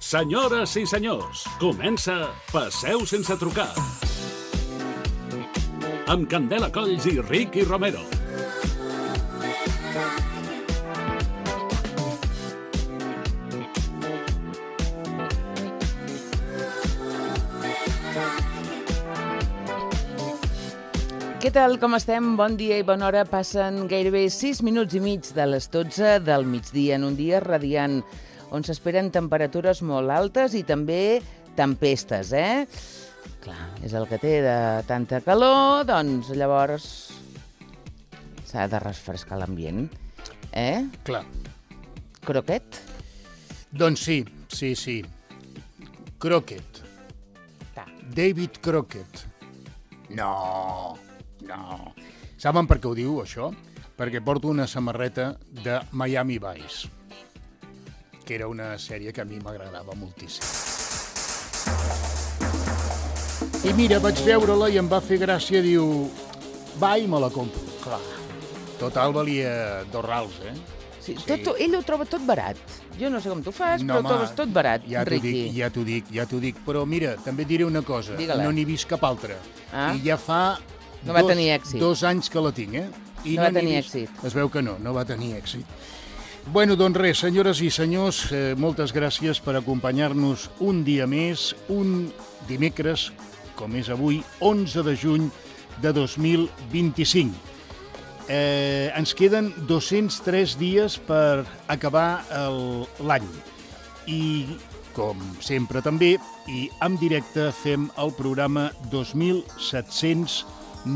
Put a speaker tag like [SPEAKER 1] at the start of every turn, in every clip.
[SPEAKER 1] Senyores i senyors, comença Passeu sense trucar. Amb Candela Colls i Ricky Romero.
[SPEAKER 2] Què tal, com estem? Bon dia i bona hora. Passen gairebé 6 minuts i mig de les 12 del migdia en un dia radiant, on s'esperen temperatures molt altes i també tempestes, Clar, és el que té de tanta calor, doncs llavors s'ha de refrescar l'ambient,
[SPEAKER 3] Clar.
[SPEAKER 2] Croquet?
[SPEAKER 3] Doncs sí. Crockett. David Crockett. No. Saben per què ho diu, això? Perquè porto una samarreta de Miami Vice, que era una sèrie que a mi m'agradava moltíssim. I mira, vaig veure-la i em va fer gràcia, diu, va i me la compro. Clar, total valia $2,
[SPEAKER 2] Sí. Ell ho troba tot barat. Jo no sé com tu fas, però ho trobes tot barat, Ricky.
[SPEAKER 3] Ja t'ho dic. Però mira, també et diré una cosa.
[SPEAKER 2] Digue-la.
[SPEAKER 3] No n'he vist cap altra. I ja fa
[SPEAKER 2] no va tenir èxit.
[SPEAKER 3] 2 anys que la tinc, I
[SPEAKER 2] no va tenir èxit.
[SPEAKER 3] Es veu que no va tenir èxit. Bueno, doncs res, senyores i senyors, moltes gràcies per acompanyar-nos un dia més, un dimecres, com és avui, 11 de juny de 2025. Ens queden 203 dies per acabar l'any. I, com sempre també, i en directe fem el programa 2790,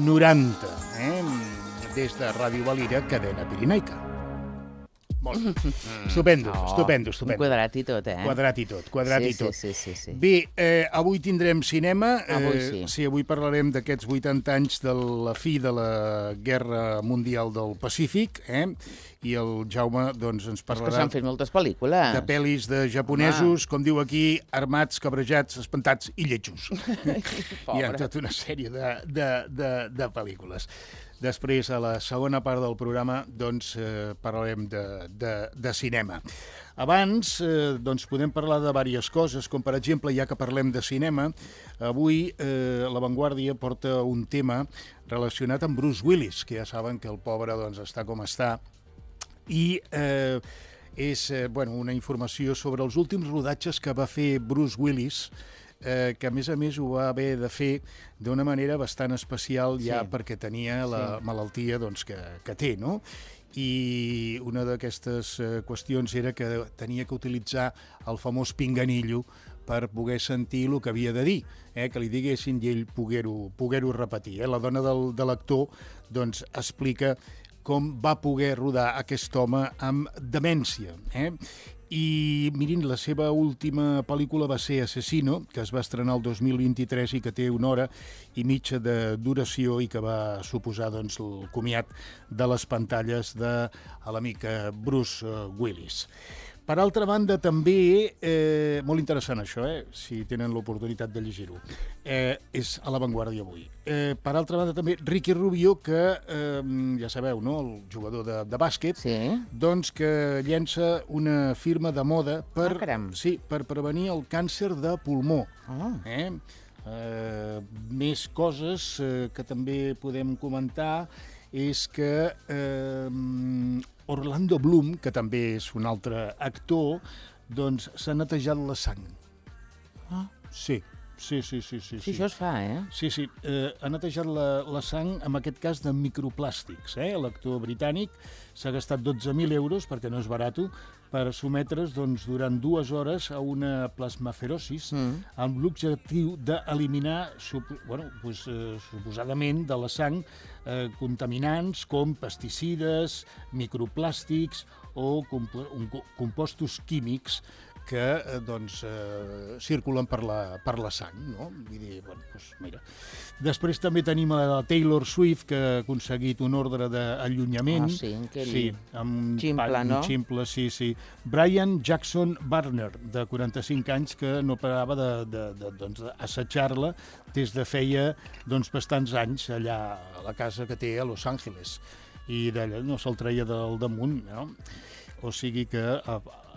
[SPEAKER 3] des de Ràdio Valira, cadena pirinaica. Molt. Estupendo.
[SPEAKER 2] Un quadrat i tot,
[SPEAKER 3] Quadrat i tot.
[SPEAKER 2] Sí.
[SPEAKER 3] Bé, avui tindrem cinema.
[SPEAKER 2] Avui sí.
[SPEAKER 3] Sí, avui parlarem d'aquests 80 anys de la fi de la Guerra Mundial del Pacífic, I el Jaume, doncs, ens parlarà...
[SPEAKER 2] És que s'han fet moltes pel·lícules.
[SPEAKER 3] De pel·lis de japonesos, com diu aquí, armats, cabrejats, espantats i lletjos. Hi ha tota una sèrie de pel·lícules. Després, a la segona part del programa, doncs, parlarem de cinema. Abans, doncs, podem parlar de diverses coses, com per exemple, ja que parlem de cinema, avui La Vanguardia porta un tema relacionat amb Bruce Willis, que ja saben que el pobre doncs, està com està, i és una informació sobre els últims rodatges que va fer Bruce Willis, que a més ho va haver de fer d'una manera bastant especial ja perquè tenia la malaltia doncs, que té, no? I una d'aquestes qüestions era que tenia que utilitzar el famós pinganillo per poder sentir el que havia de dir, que li diguessin i ell poder-ho repetir. La dona de l'actor doncs, explica com va poder rodar aquest home amb demència, I, mirin, la seva última pel·lícula va ser Asesino, que es va estrenar el 2023 i que té 1 hora i mitja de duració i que va suposar doncs, el comiat de les pantalles de l'amic Bruce Willis. Per altra banda, també, molt interessant això, si tenen l'oportunitat de llegir-ho, és a La Vanguardia avui. Per altra banda, també, Ricky Rubio, que ja sabeu, no?, el jugador de bàsquet, doncs que llença una firma de moda per prevenir el càncer de pulmó. Més coses que també podem comentar és que Orlando Bloom, que també és un altre actor, doncs s'ha netejat la sang. Sí. Sí,
[SPEAKER 2] això es fa,
[SPEAKER 3] Sí, ha netejat la sang, en aquest cas, de microplàstics. L'actor britànic s'ha gastat 12.000 euros, perquè no és barat, per sometre's doncs, durant 2 hores a una plasmaferosis amb l'objectiu d'eliminar, suposadament, de la sang contaminants com pesticides, microplàstics o compostos químics que circulen per la sang, no? Vull dir, mira. Després també tenim la Taylor Swift, que ha aconseguit un ordre d'allunyament.
[SPEAKER 2] Amb un
[SPEAKER 3] ximple, sí. Brian Jackson Barner, de 45 anys, que no parava d'assetjar-la des de feia bastants anys allà a la casa que té a Los Angeles. I d'allà no se'l treia del damunt, no? O sigui que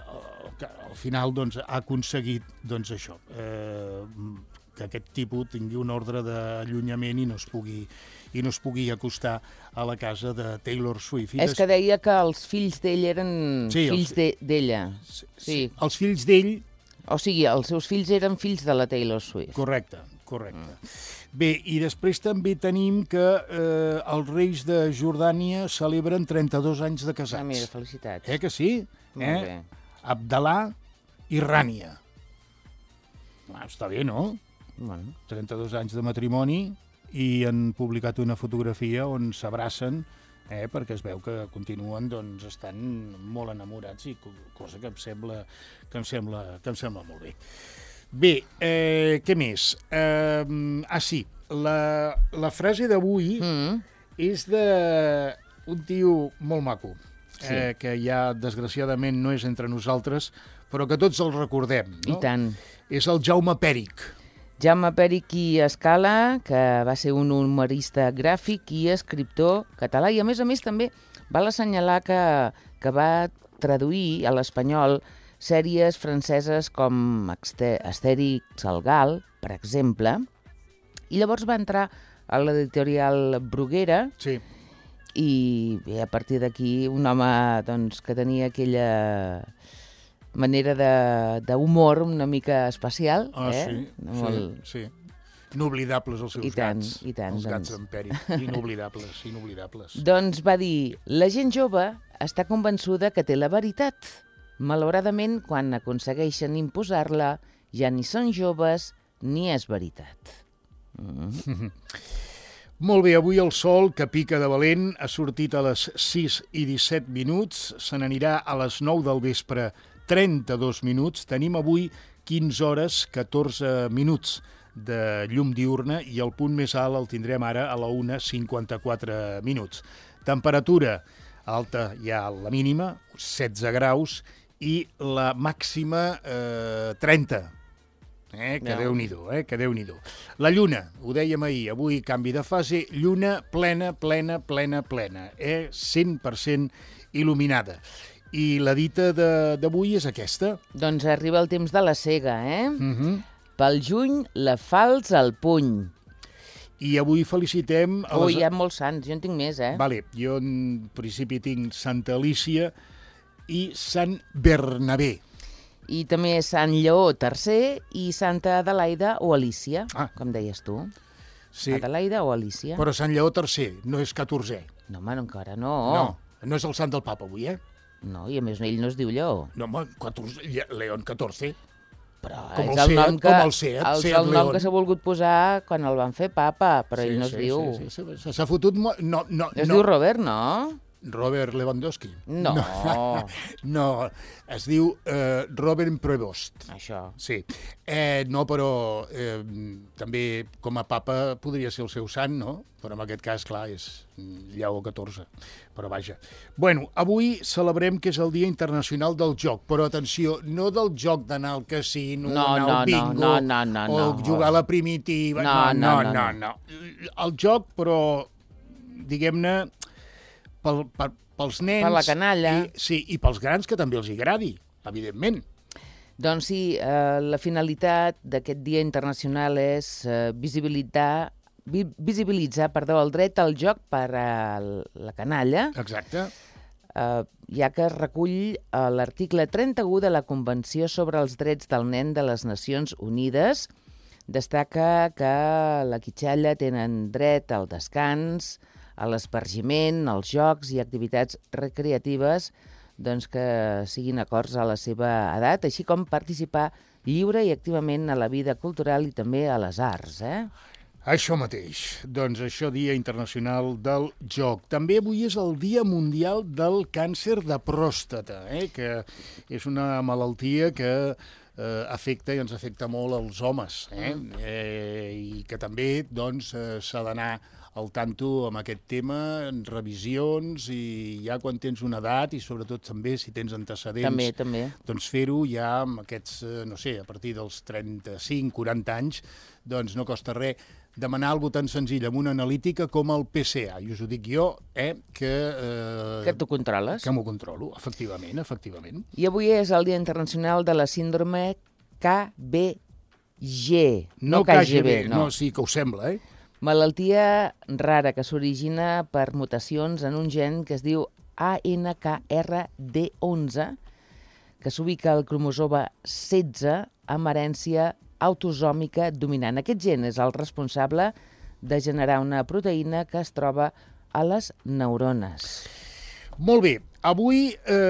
[SPEAKER 3] que al final doncs, ha aconseguit doncs, això, que aquest tipus tingui un ordre d'allunyament i no es pugui acostar a la casa de Taylor Swift.
[SPEAKER 2] És que deia que els fills d'ell eren fills d'ella.
[SPEAKER 3] Sí. Els fills d'ell...
[SPEAKER 2] O sigui, els seus fills eren fills de la Taylor Swift.
[SPEAKER 3] Correcte. Bé, i després també tenim que els reis de Jordània celebren 32 anys de casats.
[SPEAKER 2] Mira, felicitats.
[SPEAKER 3] Que sí?
[SPEAKER 2] Molt bé.
[SPEAKER 3] Abdalà i Rània. Està bé, no?
[SPEAKER 2] Bueno.
[SPEAKER 3] 32 anys de matrimoni i han publicat una fotografia on s'abracen perquè es veu que continuen doncs, estan molt enamorats i cosa que em sembla molt bé. Bé, què més? Sí, la frase d'avui és d'un tio molt maco, que ja desgraciadament no és entre nosaltres, però que tots el recordem. No?
[SPEAKER 2] I tant.
[SPEAKER 3] És el Jaume Pèrich.
[SPEAKER 2] Jaume Pèrich i Escala, que va ser un humorista gràfic i escriptor català, i a més també val assenyalar que va traduir a l'espanyol sèries franceses com Astèrix al Gal, per exemple, i llavors va entrar a l'editorial Bruguera,
[SPEAKER 3] sí.
[SPEAKER 2] I bé, a partir d'aquí un home doncs, que tenia aquella manera d'humor una mica especial.
[SPEAKER 3] Sí. Inoblidables els seus gats.
[SPEAKER 2] I tant.
[SPEAKER 3] Els gats d'en Pèrich. Inoblidables.
[SPEAKER 2] Doncs va dir, la gent jove està convençuda que té la veritat. Malauradament, quan aconsegueixen imposar-la, ja ni són joves ni és veritat.
[SPEAKER 3] Molt bé, avui el sol, que pica de valent, ha sortit a les 6:17, se n'anirà a les 9 del vespre 32 minuts. Tenim avui 15 hores 14 minuts de llum diurna i el punt més alt el tindrem ara a la 1:54 minuts. Temperatura alta ja la mínima, 16 graus, i la màxima 30. Que Déu-n'hi-do. La lluna, ho dèiem ahir, avui canvi de fase, lluna plena, 100% il·luminada. I la dita d'avui és aquesta.
[SPEAKER 2] Doncs arriba el temps de la sega, Pel juny, la falç al puny.
[SPEAKER 3] I avui felicitem...
[SPEAKER 2] Hi ha molts sants, jo en tinc més,
[SPEAKER 3] Vale, jo en principi tinc Santa Alícia i Sant Bernabé.
[SPEAKER 2] I també Sant Lleó III i Santa Adelaida o Alícia, com deies tu.
[SPEAKER 3] Sí.
[SPEAKER 2] Adelaida o Alícia.
[SPEAKER 3] Però Sant Lleó III, no és 14è.
[SPEAKER 2] No, home, encara no.
[SPEAKER 3] No és el sant del papa avui,
[SPEAKER 2] No, i a més ell no es diu Lleó.
[SPEAKER 3] No, home, León XIV.
[SPEAKER 2] Però
[SPEAKER 3] com
[SPEAKER 2] és el nom que
[SPEAKER 3] León.
[SPEAKER 2] s'ha volgut posar quan el van fer papa, però ell no es diu...
[SPEAKER 3] Sí, s'ha fotut...
[SPEAKER 2] Es diu Robert, no?
[SPEAKER 3] Robert Lewandowski.
[SPEAKER 2] No.
[SPEAKER 3] No, es diu Robert Prevost.
[SPEAKER 2] Això.
[SPEAKER 3] Sí. No, però també com a papa podria ser el seu sant, no? Però en aquest cas, clar, és Lleó XIV. Però vaja. Bueno, avui celebrem que és el Dia Internacional del Joc, però atenció, no del joc d'anar al casino, anar al bingo, o jugar a la primitiva. No. El joc, però, diguem-ne, pels nens...
[SPEAKER 2] Per la canalla.
[SPEAKER 3] I pels grans, que també els agradi, evidentment.
[SPEAKER 2] Doncs sí, la finalitat d'aquest Dia Internacional és visibilitzar el dret al joc per a la canalla.
[SPEAKER 3] Exacte.
[SPEAKER 2] Ja que es recull l'article 31 de la Convenció sobre els Drets del Nen de les Nacions Unides. Destaca que la quitxalla tenen dret al descans, a l'espargiment, als jocs i activitats recreatives doncs, que siguin acords a la seva edat, així com participar lliure i activament a la vida cultural i també a les arts.
[SPEAKER 3] Això mateix. Doncs això, Dia Internacional del Joc. També avui és el Dia Mundial del Càncer de Pròstata, que és una malaltia que afecta i ens afecta molt als homes, i que també doncs, s'ha d'anar al tanto amb aquest tema, en revisions, i ja quan tens una edat, i sobretot també si tens antecedents,
[SPEAKER 2] també.
[SPEAKER 3] Doncs fer-ho ja amb aquests, no sé, a partir dels 35-40 anys, doncs no costa res demanar alguna tan senzill amb una analítica com el PCA. I us ho dic jo,
[SPEAKER 2] que t'ho controles.
[SPEAKER 3] Que m'ho controlo, efectivament.
[SPEAKER 2] I avui és el Dia Internacional de la síndrome KBG. No KGB, no.
[SPEAKER 3] No, sí que ho sembla,
[SPEAKER 2] Malaltia rara que s'origina per mutacions en un gen que es diu ANKRD11, que s'ubica al cromosoma 16 amb herència autosòmica dominant. Aquest gen és el responsable de generar una proteïna que es troba a les neurones.
[SPEAKER 3] Molt bé. Avui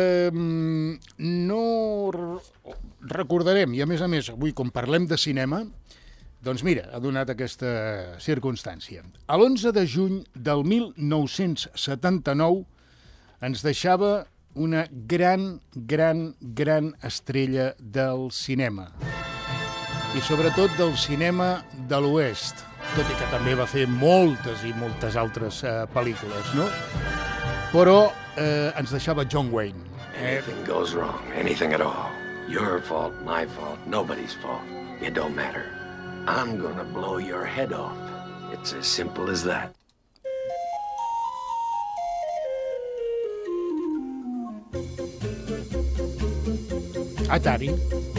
[SPEAKER 3] no recordarem, i a més, avui, com parlem de cinema, doncs mira, ha donat aquesta circumstància. L'11 de juny del 1979 ens deixava una gran estrella del cinema. I sobretot del cinema de l'Oest, tot i que també va fer moltes i moltes altres pel·lícules, no? Però ens deixava John Wayne.
[SPEAKER 4] Anything goes wrong, anything at all. Your fault, my fault, nobody's fault. It don't matter. I'm gonna blow your head off. It's as simple as that.
[SPEAKER 3] Atari.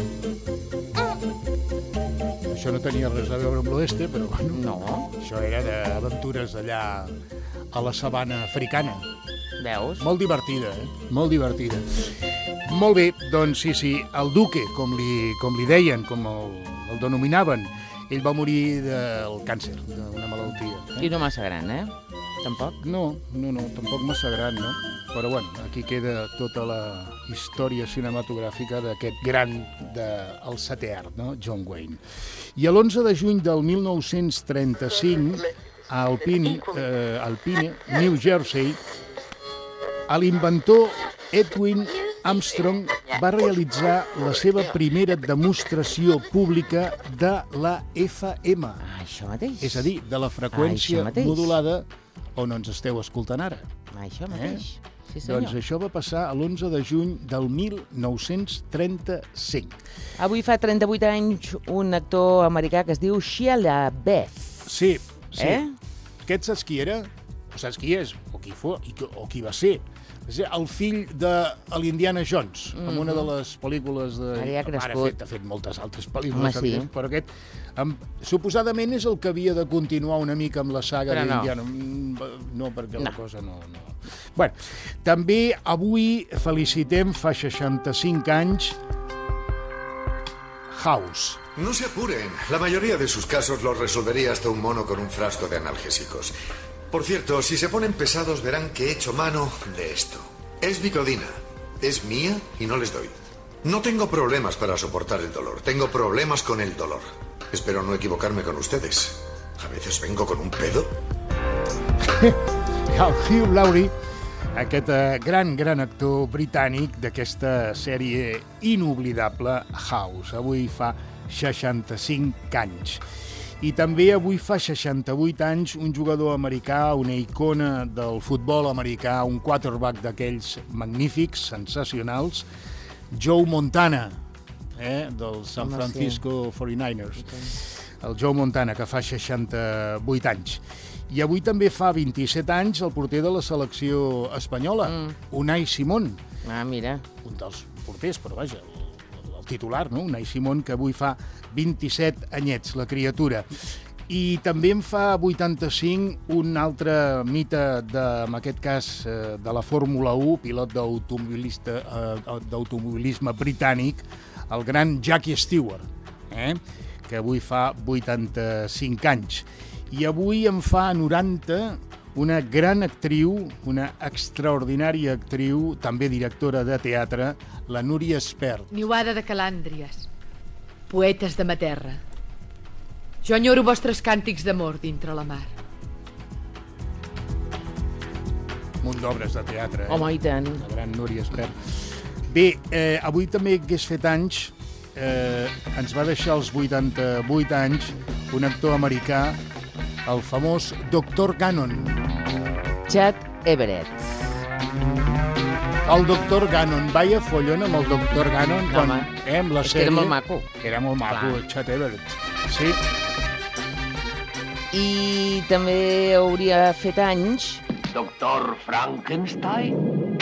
[SPEAKER 3] Això no tenia res a veure amb l'oeste, però bueno.
[SPEAKER 2] No.
[SPEAKER 3] Això era d'aventures allà a la sabana africana.
[SPEAKER 2] Veus?
[SPEAKER 3] Molt divertida, Molt divertida. Molt bé, doncs sí, el Duque, com li deien, com el denominaven, ell va morir del càncer, d'una malaltia.
[SPEAKER 2] I no massa gran, Tampoc?
[SPEAKER 3] No, tampoc massa gran, no? Però bueno, aquí queda tota la història cinematogràfica d'aquest gran del setè art, no? John Wayne. I l'11 de juny del 1935, a Alpine, New Jersey, l'inventor Edwin Armstrong va realitzar la seva primera demostració pública de la FM.
[SPEAKER 2] Això mateix.
[SPEAKER 3] És a dir, de la freqüència modulada on ens esteu escoltant ara.
[SPEAKER 2] Això mateix. Sí, senyor.
[SPEAKER 3] Doncs això va passar l'11 de juny del 1935.
[SPEAKER 2] Avui fa 38 anys un actor americà que es diu Shia LaBeouf.
[SPEAKER 3] Sí. Aquest saps qui era? O saps qui és? O qui va ser? És el fill de l'Indiana Jones, amb una de les pel·lícules de...
[SPEAKER 2] Ara
[SPEAKER 3] ha fet moltes altres pel·lícules, però aquest suposadament és el que havia de continuar una mica amb la saga d'Indiana. No, perquè la cosa no... Bueno, també avui felicitem, fa 65 anys, House.
[SPEAKER 5] No se apuren. La mayoría de sus casos los resolvería hasta un mono con un frasco de analgésicos. Por cierto, si se ponen pesados verán que he hecho mano de esto. Es Vicodina. Es mía y no les doy. No tengo problemas para soportar el dolor. Tengo problemas con el dolor. Espero no equivocarme con ustedes. A veces vengo con un pedo.
[SPEAKER 3] El Hugh Laurie, aquest gran actor britànic d'aquesta sèrie inoblidable House. Avui fa 65 anys. I també avui fa 68 anys un jugador americà, una icona del futbol americà, un quarterback d'aquells magnífics, sensacionals, Joe Montana, dels San Francisco 49ers. El Joe Montana, que fa 68 anys. I avui també fa 27 anys el porter de la selecció espanyola, Unai Simón.
[SPEAKER 2] Ah, mira.
[SPEAKER 3] Un dels porters, però vaja, el titular, no? Unai Simón, que avui fa 27 anyets, la criatura. I també en fa 85 un altre mite, en aquest cas de la Fórmula 1, pilot d'automobilisme britànic, el gran Jackie Stewart, que avui fa 85 anys. I avui en fa 90 una gran actriu, una extraordinària actriu, també directora de teatre, la Núria Espert.
[SPEAKER 6] Niuada de calàndries, poetes de ma terra. Jo enyoro vostres càntics d'amor dintre la mar.
[SPEAKER 3] Un munt d'obres de teatre.
[SPEAKER 2] Home, i tant.
[SPEAKER 3] La gran Núria Espert. Bé, avui també hagués fet anys, ens va deixar als 88 anys un actor americà, el famós Dr. Gannon.
[SPEAKER 2] Chad Everett.
[SPEAKER 3] El Dr. Gannon. Vaya follon amb el Dr. Gannon.
[SPEAKER 2] Home,
[SPEAKER 3] amb la
[SPEAKER 2] és
[SPEAKER 3] sèrie.
[SPEAKER 2] que era molt maco.
[SPEAKER 3] Era molt maco, Chad Everett. Sí.
[SPEAKER 2] I també hauria fet anys...
[SPEAKER 4] Doctor Frankenstein?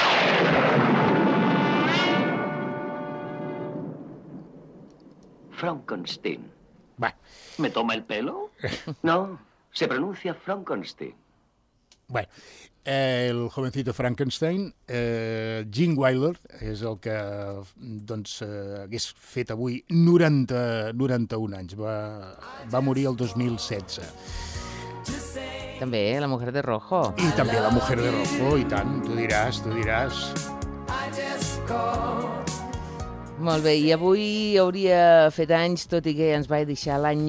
[SPEAKER 4] Frankenstein.
[SPEAKER 3] Va,
[SPEAKER 4] ¿Me toma el pelo? No, se pronuncia Frankenstein.
[SPEAKER 3] bueno, el jovencito Frankenstein, Gene Wilder, és el que doncs, hagués fet avui 91 anys. Va morir el 2016.
[SPEAKER 2] També, la mujer de rojo.
[SPEAKER 3] I també la mujer de rojo, i tant, tu diràs.
[SPEAKER 2] Molt bé, i avui hauria fet anys, tot i que ens va deixar l'any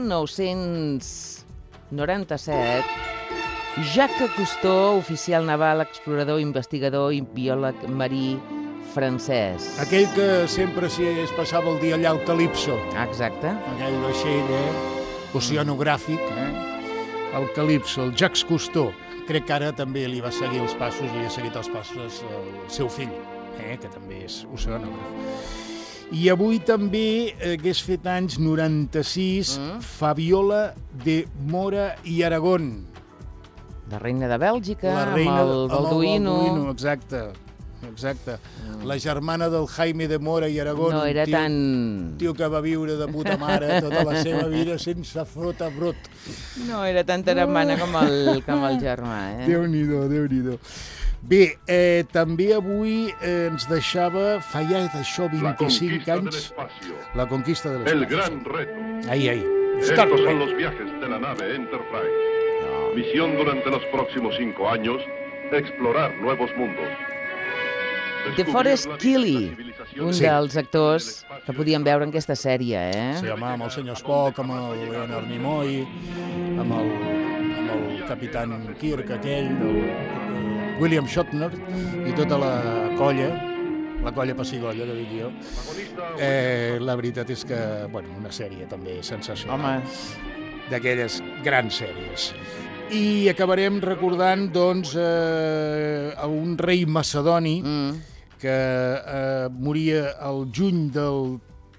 [SPEAKER 2] 1997, Jacques Cousteau, oficial naval, explorador, investigador i biòleg marí francès.
[SPEAKER 3] Aquell que sempre es passava el dia allà al Calipso.
[SPEAKER 2] Exacte.
[SPEAKER 3] Aquell vaixell oceanogràfic, el Calipso, el Jacques Cousteau. Crec que ara també li ha seguit els passos el seu fill, que també és oceanògraf. I avui també hagués fet anys 96 Fabiola de Mora i Aragón.
[SPEAKER 2] La reina de Bèlgica,
[SPEAKER 3] La reina
[SPEAKER 2] amb el Balduino.
[SPEAKER 3] Exacte. La germana del Jaime de Mora i Aragón.
[SPEAKER 2] No era tan...
[SPEAKER 3] Tio que va viure de puta mare tota la seva vida sense frot.
[SPEAKER 2] No era tan germana com el germà,
[SPEAKER 3] Déu-n'hi-do. Bé, també avui ens deixava, fa ja d'això 25 anys, la conquista de l'espai.
[SPEAKER 7] El gran reto.
[SPEAKER 3] Ahí.
[SPEAKER 7] Estos son los viajes de la nave Enterprise. Misión durante los próximos 5 años, explorar nuevos mundos.
[SPEAKER 2] DeForest Kelley, un dels actors que podíem veure en aquesta sèrie,
[SPEAKER 3] Sí, home, amb el senyor Spock, amb el Leonard Nimoy, amb el capitán Kirk aquell, William Shatner i tota la colla pessigolles, que dic jo. La veritat és que, una sèrie també sensacional. D'aquelles grans sèries. I acabarem recordant, doncs, un rei macedoni que moria el juny del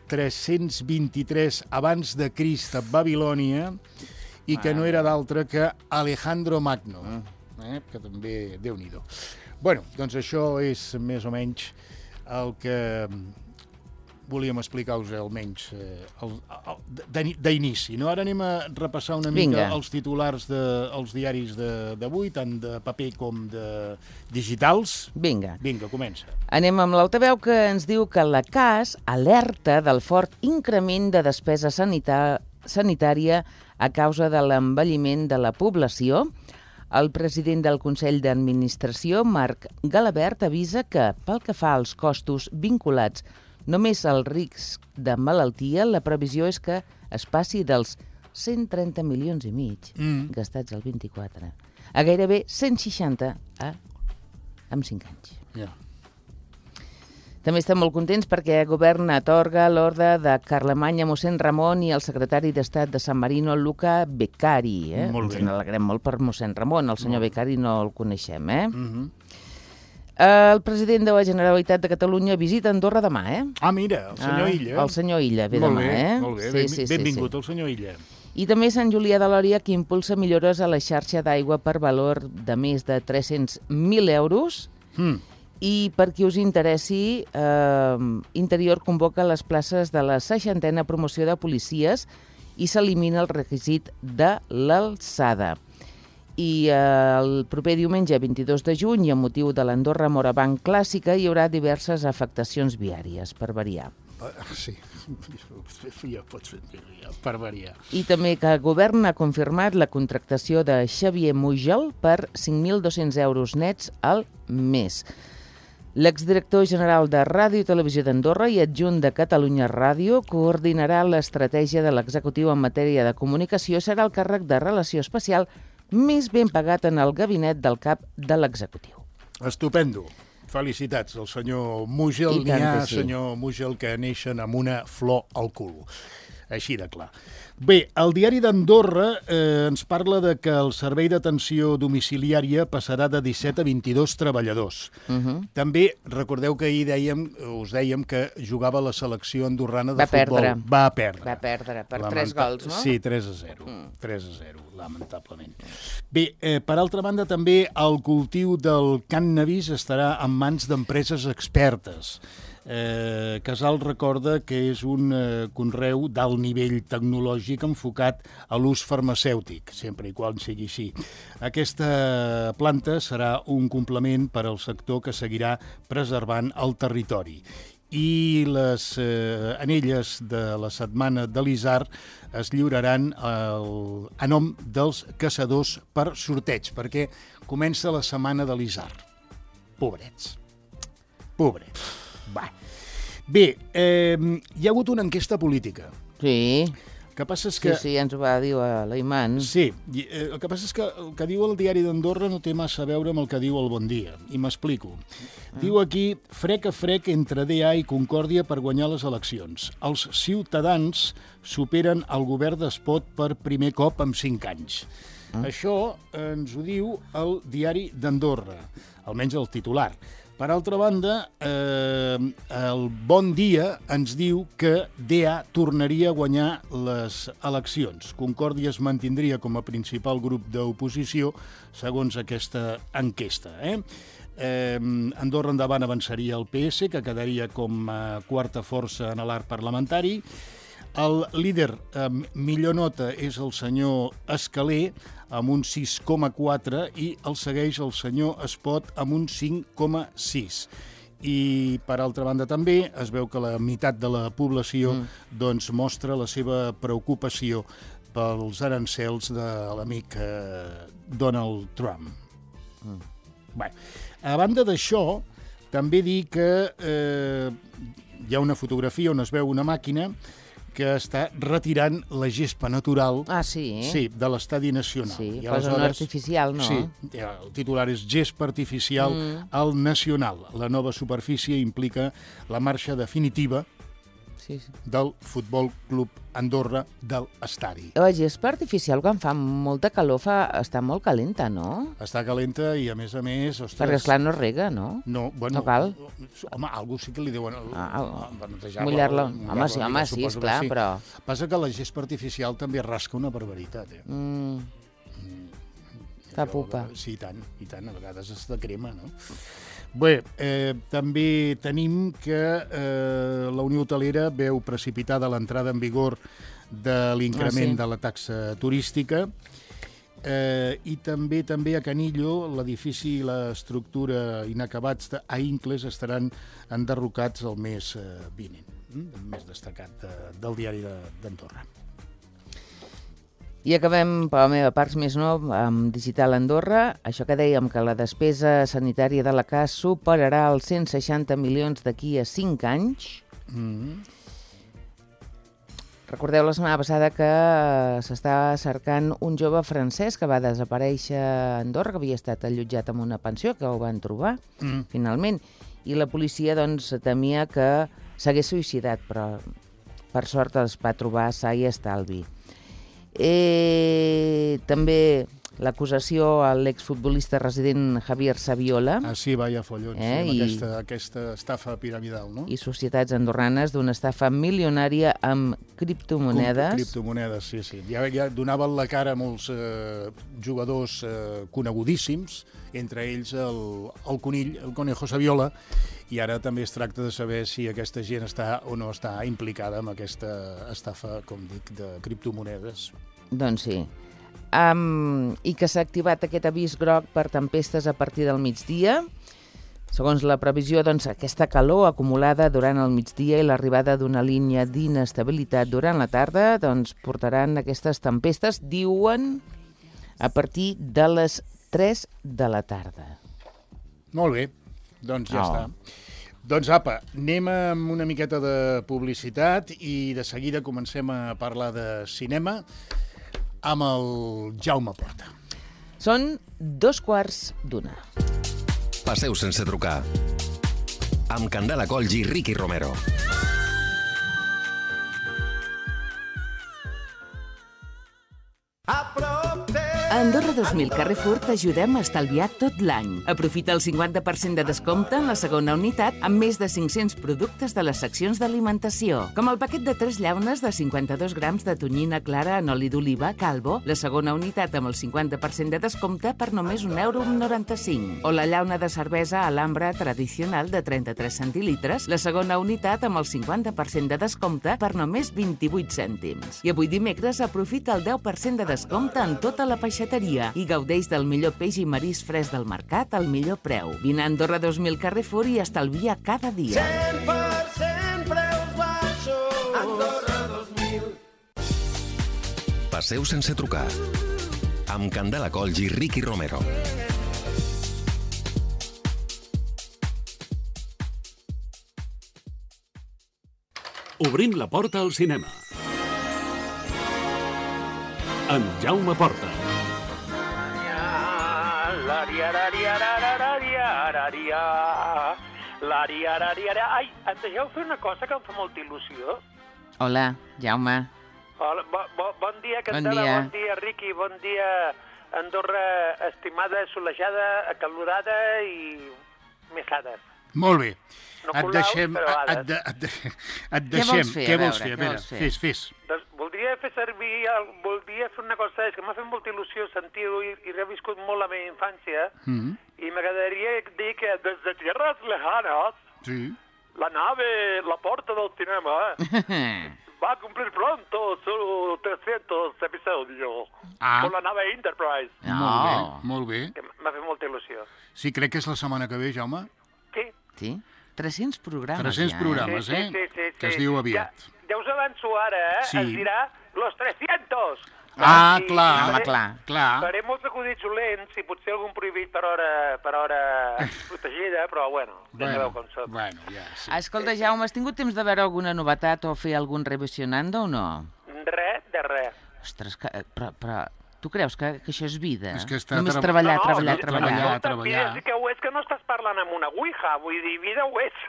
[SPEAKER 3] 323 abans de Crist a Babilònia i que no era d'altre que Alejandro Magno, que també, Déu-n'hi-do. Bueno, doncs això és més o menys el que volíem explicar-vos almenys d'inici. No? Ara anem a repassar una mica els titulars dels diaris d'avui, tant de paper com de digitals.
[SPEAKER 2] Vinga,
[SPEAKER 3] comença.
[SPEAKER 2] Anem amb l'altaveu que ens diu que la CAS alerta del fort increment de despesa sanitària a causa de l'envelliment de la població. El president del Consell d'Administració, Marc Galabert, avisa que, pel que fa als costos vinculats només al risc de malaltia, la previsió és que es passi dels 130 milions i mig gastats al 24 a gairebé 160 en 5 anys. També estem molt contents perquè el govern atorga l'ordre de Carlemany a mossèn Ramon i el secretari d'Estat de San Marino, Luca Beccari.
[SPEAKER 3] Molt bé.
[SPEAKER 2] Ens n'alegrem molt per mossèn Ramon, el senyor Beccari no el coneixem. El president de la Generalitat de Catalunya visita Andorra demà,
[SPEAKER 3] Mira, el senyor Illa.
[SPEAKER 2] El senyor Illa ve demà,
[SPEAKER 3] Molt bé, benvingut el senyor Illa.
[SPEAKER 2] I també Sant Julià de Lòria, que impulsa millores a la xarxa d'aigua per valor de més de 300.000 euros. I per qui us interessi, Interior convoca les places de la 60a promoció de policies i s'elimina el requisit de l'alçada. I el proper diumenge 22 de juny, amb motiu de l'Andorra Morabanc Clàssica, hi haurà diverses afectacions viàries, per variar.
[SPEAKER 3] Sí, ja pots fer per variar.
[SPEAKER 2] I també que el govern ha confirmat la contractació de Xavier Mugel per 5.200 euros nets al mes. L'exdirector general de Ràdio i Televisió d'Andorra i adjunt de Catalunya Ràdio coordinarà l'estratègia de l'executiu en matèria de comunicació i serà el càrrec de relació especial més ben pagat en el gabinet del cap de l'executiu.
[SPEAKER 3] Estupendo. Felicitats al senyor Mugel. N'hi ha, senyor Mugel, que neixen amb una flor al cul. Així de clar. Bé, el diari d'Andorra ens parla de que el servei d'atenció domiciliària passarà de 17 a 22 treballadors. També recordeu que ahir us dèiem que jugava la selecció andorrana de futbol. Va perdre per 3 gols, no? Sí, 3-0. 3-0, lamentablement. Bé, per altra banda, també el cultiu del cànnabis estarà en mans d'empreses expertes. Casal recorda que és un conreu d'alt nivell tecnològic enfocat a l'ús farmacèutic, sempre i quan sigui així. Aquesta planta serà un complement per al sector que seguirà preservant el territori. I les anelles de la setmana de l'Isard es lliuraran a nom dels caçadors per sorteig, perquè comença la setmana de l'Isard. Pobrets. Bé, hi ha hagut una enquesta política.
[SPEAKER 2] Sí.
[SPEAKER 3] El que passa és que...
[SPEAKER 2] Sí, ens ho va dir l'Aiman.
[SPEAKER 3] Sí, el que passa és que el que diu el diari d'Andorra no té massa a veure amb el que diu el Bon Dia, i m'explico. Diu aquí, frec a frec entre DA i Concòrdia per guanyar les eleccions. Els ciutadans superen el govern d'Espot per primer cop en 5 anys. Això ens ho diu el diari d'Andorra, almenys el titular. Per altra banda, el Bon Dia ens diu que DA tornaria a guanyar les eleccions. Concòrdia es mantindria com a principal grup d'oposició, segons aquesta enquesta. Andorra Endavant avançaria el PS, que quedaria com a quarta força en l'arc parlamentari. El líder amb millor nota és el senyor Escaler, amb un 6,4, i el segueix el senyor Espot amb un 5,6. I, per altra banda, també es veu que la meitat de la població doncs, mostra la seva preocupació pels arancels de l'amic Donald Trump. Bé, a banda d'això, també dir que hi ha una fotografia on es veu una màquina que està retirant la gespa natural de l'Estadi Nacional.
[SPEAKER 2] Sí, cosa no artificial, no?
[SPEAKER 3] Sí, el titular és gespa artificial al Nacional. La nova superfície implica la marxa definitiva del Futbol Club Andorra de l'estadi.
[SPEAKER 2] La gespa artificial, quan fa molta calor, està molt calenta, no?
[SPEAKER 3] Està calenta i, a més,
[SPEAKER 2] perquè, esclar, no rega, no?
[SPEAKER 3] No, bueno...
[SPEAKER 2] No cal?
[SPEAKER 3] Home, algú sí que li deuen...
[SPEAKER 2] Mullar-la. Home, sí, esclar, però...
[SPEAKER 3] Passa que la gespa artificial també rasca una barbaritat,
[SPEAKER 2] Fa pupa.
[SPEAKER 3] Sí, i tant, a vegades és de crema, no? Bé, també tenim que la Unió Hotelera veu precipitada l'entrada en vigor de l'increment de la taxa turística i també a Canillo l'edifici i l'estructura inacabats d'Aincles estaran enderrocats el mes vinent, el més destacat del diari d'Andorra.
[SPEAKER 2] I acabem, per la meva part, més no, amb Digital Andorra. Això que dèiem, que la despesa sanitària de la CAS superarà els 160 milions d'aquí a 5 anys. Recordeu la setmana passada que s'estava cercant un jove francès que va desaparèixer a Andorra, que havia estat allotjat en una pensió, que ho van trobar, finalment. I la policia, doncs, temia que s'hagués suïcidat, però per sort es va trobar sa i estalvi. També l'acusació a l'exfutbolista resident Javier Saviola.
[SPEAKER 3] Sí, vaya follons, amb aquesta estafa piramidal, no?
[SPEAKER 2] I societats andorranes d'una estafa milionària amb criptomonedes.
[SPEAKER 3] Criptomonedes, sí. Ja donaven la cara a molts jugadors conegudíssims, entre ells el conill, el Conejo Saviola, i ara també es tracta de saber si aquesta gent està o no està implicada en aquesta estafa, com dic, de criptomonedes.
[SPEAKER 2] Doncs sí. I que s'ha activat aquest avís groc per tempestes a partir del migdia. Segons la previsió, doncs, aquesta calor acumulada durant el migdia i l'arribada d'una línia d'inestabilitat durant la tarda doncs, portaran aquestes tempestes, diuen, a partir de les 3 de la tarda.
[SPEAKER 3] Molt bé, doncs ja està. Doncs apa, anem amb una miqueta de publicitat i de seguida comencem a parlar de cinema amb el Jaume Porta.
[SPEAKER 2] Són 2:15.
[SPEAKER 8] Passeu sense trucar. Amb Candela Colls i Ricky Romero.
[SPEAKER 2] A Andorra 2000 Carrefour t'ajudem a estalviar tot l'any. Aprofita el 50% de descompte en la segona unitat amb més de 500 productes de les seccions d'alimentació, com el paquet de 3 llaunes de 52 grams de tonyina clara en oli d'oliva Calvo, la segona unitat amb el 50% de descompte per només €1,95 o la llauna de cervesa Alhambra tradicional de 33 centilitres, la segona unitat amb el 50% de descompte per només 28 cèntims. I avui dimecres aprofita el 10% de descompte en tota la peixateria i gaudeix del millor peix i marisc fresc del mercat al millor preu. Vine a Andorra 2000 Carrefour i estalvia cada dia.
[SPEAKER 9] 100% preus baixos. Andorra 2000.
[SPEAKER 8] Passeu sense trucar. Amb Candela Colls i Ricky Romero.
[SPEAKER 1] Obrim la porta al cinema. Amb Jaume Porta.
[SPEAKER 10] Ai, em deixeu fer una cosa que em fa molta il·lusió?
[SPEAKER 2] Hola, Jaume.
[SPEAKER 10] Hola, bon dia, Candela, bon dia, Ricky, bon dia, Andorra, estimada, solejada, acalorada i mesada.
[SPEAKER 3] Molt bé.
[SPEAKER 10] No
[SPEAKER 3] Et deixem...
[SPEAKER 2] Què vols fer?
[SPEAKER 3] Què vols fer? A veure, fes.
[SPEAKER 10] Doncs voldria fer una cosa, és que m'ha fet molta il·lusió sentir-ho i reviscut molt la meva infància, i m'agradaria dir que des de tierras lejanas, la nave, la porta del cinema, va a cumplir pronto sus 300 episodios con la nave Enterprise.
[SPEAKER 3] Molt bé.
[SPEAKER 10] M'ha fet molta il·lusió.
[SPEAKER 3] Sí, crec que és la setmana que ve, Jaume.
[SPEAKER 2] Sí? 300 programes,
[SPEAKER 3] 300 programes,
[SPEAKER 10] Sí.
[SPEAKER 3] Que es diu aviat.
[SPEAKER 10] Ja us avanço ara,
[SPEAKER 3] Sí.
[SPEAKER 10] es dirà Los 300!
[SPEAKER 3] Clar.
[SPEAKER 10] Faré molts acudits dolents i potser algun prohibit per hora protegida, però bueno, ja sabeu com som.
[SPEAKER 3] Bueno, ja, sí.
[SPEAKER 2] Escolta, Jaume, has tingut temps de veure alguna novetat o fer algun revisionando o no?
[SPEAKER 10] Res de res.
[SPEAKER 2] Ostres, però tu creus que això és vida?
[SPEAKER 3] És que està
[SPEAKER 2] només treballar.
[SPEAKER 10] És que ho és que no estàs parlant amb una ouija, vull dir, vida ho és.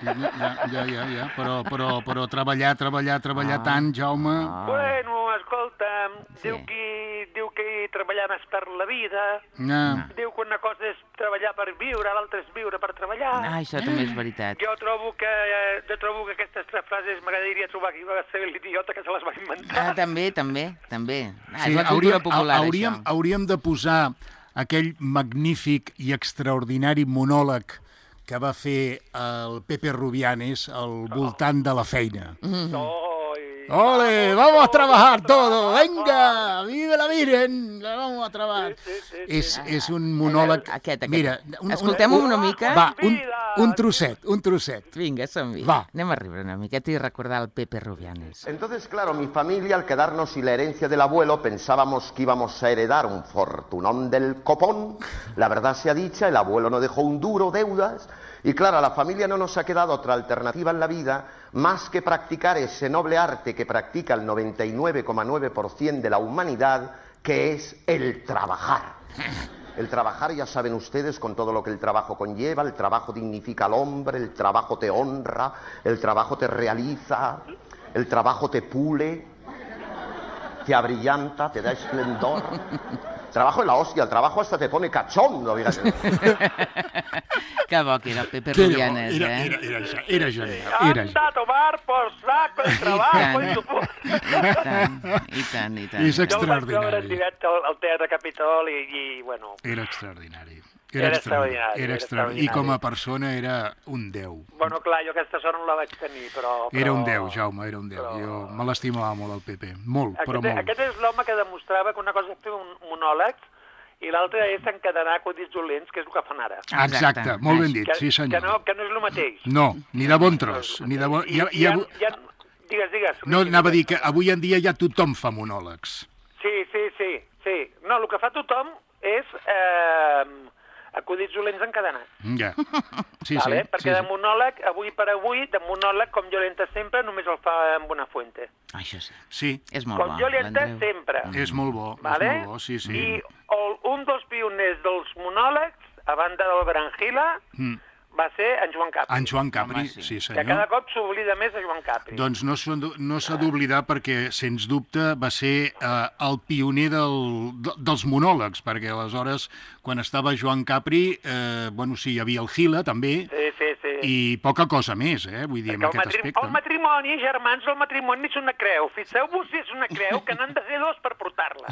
[SPEAKER 3] Ja, però treballar tant, Jaume...
[SPEAKER 10] Bueno, escolta, diu que treballar és per la vida, diu que una cosa és treballar per viure, l'altra és viure per treballar.
[SPEAKER 2] Això també és veritat.
[SPEAKER 10] Jo trobo que aquestes 3 frases m'agradaria trobar qui va ser l'idiota que se les va inventar.
[SPEAKER 2] També.
[SPEAKER 3] Sí,
[SPEAKER 2] És la cultura popular, això.
[SPEAKER 3] hauríem de posar aquell magnífic i extraordinari monòleg que va fer el Pepe Rubianes al voltant de la feina. ¡Ole! ¡Vamos a trabajar todo! ¡Venga! ¡Vive la Virgen! ¡La vamos a trabajar! És un monòleg...
[SPEAKER 2] Aquest.
[SPEAKER 3] Mira,
[SPEAKER 2] escoltem-ho una mica.
[SPEAKER 3] Va, un trosset.
[SPEAKER 2] Vinga, som-hi.
[SPEAKER 3] Va.
[SPEAKER 2] Anem a riure una miqueta i recordar el Pepe Rubianes.
[SPEAKER 11] Entonces, claro, mi familia, al quedarnos sin la herencia del abuelo, pensábamos que íbamos a heredar un fortunón del copón. La verdad sea dicha, el abuelo no dejó un duro, deudas. Y claro, a la familia no nos ha quedado otra alternativa en la vida más que practicar ese noble arte que practica el 99,9% de la humanidad, que es el trabajar. El trabajar, ya saben ustedes, con todo lo que el trabajo conlleva, el trabajo dignifica al hombre, el trabajo te honra, el trabajo te realiza, el trabajo te pule, te abrillanta, te da esplendor. Trabajo en la hostia, el trabajo hasta te pone cachondo. Mira.
[SPEAKER 2] Que bo que era el Pepe Rubianes,
[SPEAKER 3] Era genial.
[SPEAKER 10] Anda a tomar por saco el trabajo i tu...
[SPEAKER 2] I tant.
[SPEAKER 3] És extraordinari.
[SPEAKER 10] Jo el vaig veure en directe al Teatre Capitol i bueno...
[SPEAKER 3] Era extraordinari.
[SPEAKER 10] Era extraordinari.
[SPEAKER 3] I com a persona era un 10.
[SPEAKER 10] Bueno, clar, jo aquesta sort no la vaig tenir, però...
[SPEAKER 3] Era un 10, Jaume, era un 10. Jo me l'estimava molt, el Pepe. Molt, però molt.
[SPEAKER 10] Aquest és l'home que demostrava que una cosa és fer un monòleg i l'altra és encadenar acudits dolents, que és el que fan ara.
[SPEAKER 3] Exacte, molt ben dit, sí senyor.
[SPEAKER 10] Que no és el mateix.
[SPEAKER 3] No, ni de bon tros.
[SPEAKER 10] Digues.
[SPEAKER 3] No, anava a dir que avui en dia ja tothom fa monòlegs.
[SPEAKER 10] Sí. No, el que fa tothom és acudits dolents encadenats.
[SPEAKER 3] Ja. Sí.
[SPEAKER 10] Perquè de monòleg, avui per avui, de monòleg, com jo l'he sempre, només el fa en Buenafuente.
[SPEAKER 2] Això sí.
[SPEAKER 3] Sí.
[SPEAKER 2] És molt bo.
[SPEAKER 10] Com jo l'he sempre.
[SPEAKER 3] És molt bo, sí.
[SPEAKER 10] I un dels pioners dels monòlegs, a banda del Branjila, va ser en Joan Capri.
[SPEAKER 3] En Joan Capri, sí
[SPEAKER 10] Que
[SPEAKER 3] senyor.
[SPEAKER 10] cada cop s'oblida més de Joan Capri.
[SPEAKER 3] Doncs no s'ha d'oblidar perquè, sens dubte, va ser el pioner dels monòlegs, perquè aleshores, quan estava Joan Capri, sí, hi havia el Gila, també,
[SPEAKER 10] Sí.
[SPEAKER 3] i poca cosa més, vull dir, en aquest aspecte.
[SPEAKER 10] El matrimoni, germans, el matrimoni és una creu. Fixeu-vos si és una creu, que n'han de ser dos per portar-la.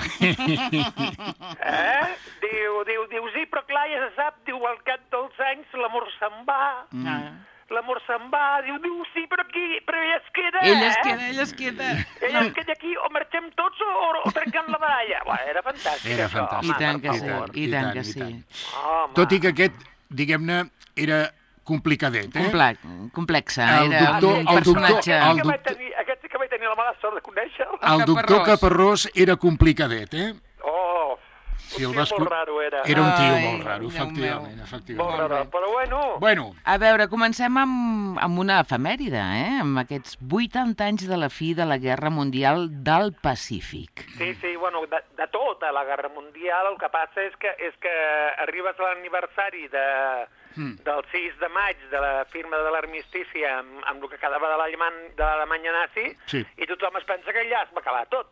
[SPEAKER 10] Diu, sí, però clar, ja se sap, diu, al cap dels anys l'amor se'n va, l'amor se'n va, diu, sí, però ella es queda,
[SPEAKER 2] Ella es queda.
[SPEAKER 10] Ella es queda aquí, o marxem tots o trencant la baralla. Era fantàstic,
[SPEAKER 3] Era
[SPEAKER 10] això,
[SPEAKER 3] fantàstic.
[SPEAKER 2] I tant que sí.
[SPEAKER 3] Tot i que aquest, diguem-ne, era complicadet,
[SPEAKER 2] Complexa.
[SPEAKER 3] Era un personatge...
[SPEAKER 10] Aquest sí que vaig tenir la mala sort de conèixer-lo.
[SPEAKER 3] El doctor Caparrós era complicadet,
[SPEAKER 10] Un tio molt raro era.
[SPEAKER 3] Era un tio molt raro, efectivament.
[SPEAKER 10] Molt raro, però
[SPEAKER 3] bueno.
[SPEAKER 2] A veure, comencem amb una efemèride, amb aquests 80 anys de la fi de la Guerra Mundial del Pacífic.
[SPEAKER 10] Sí, de tota la Guerra Mundial, el que passa és que arribes a l'aniversari del 6 de maig de la firma de l'armistici amb el que quedava de l'Alemanya nazi, i tothom es pensa que ja es va acabar tot.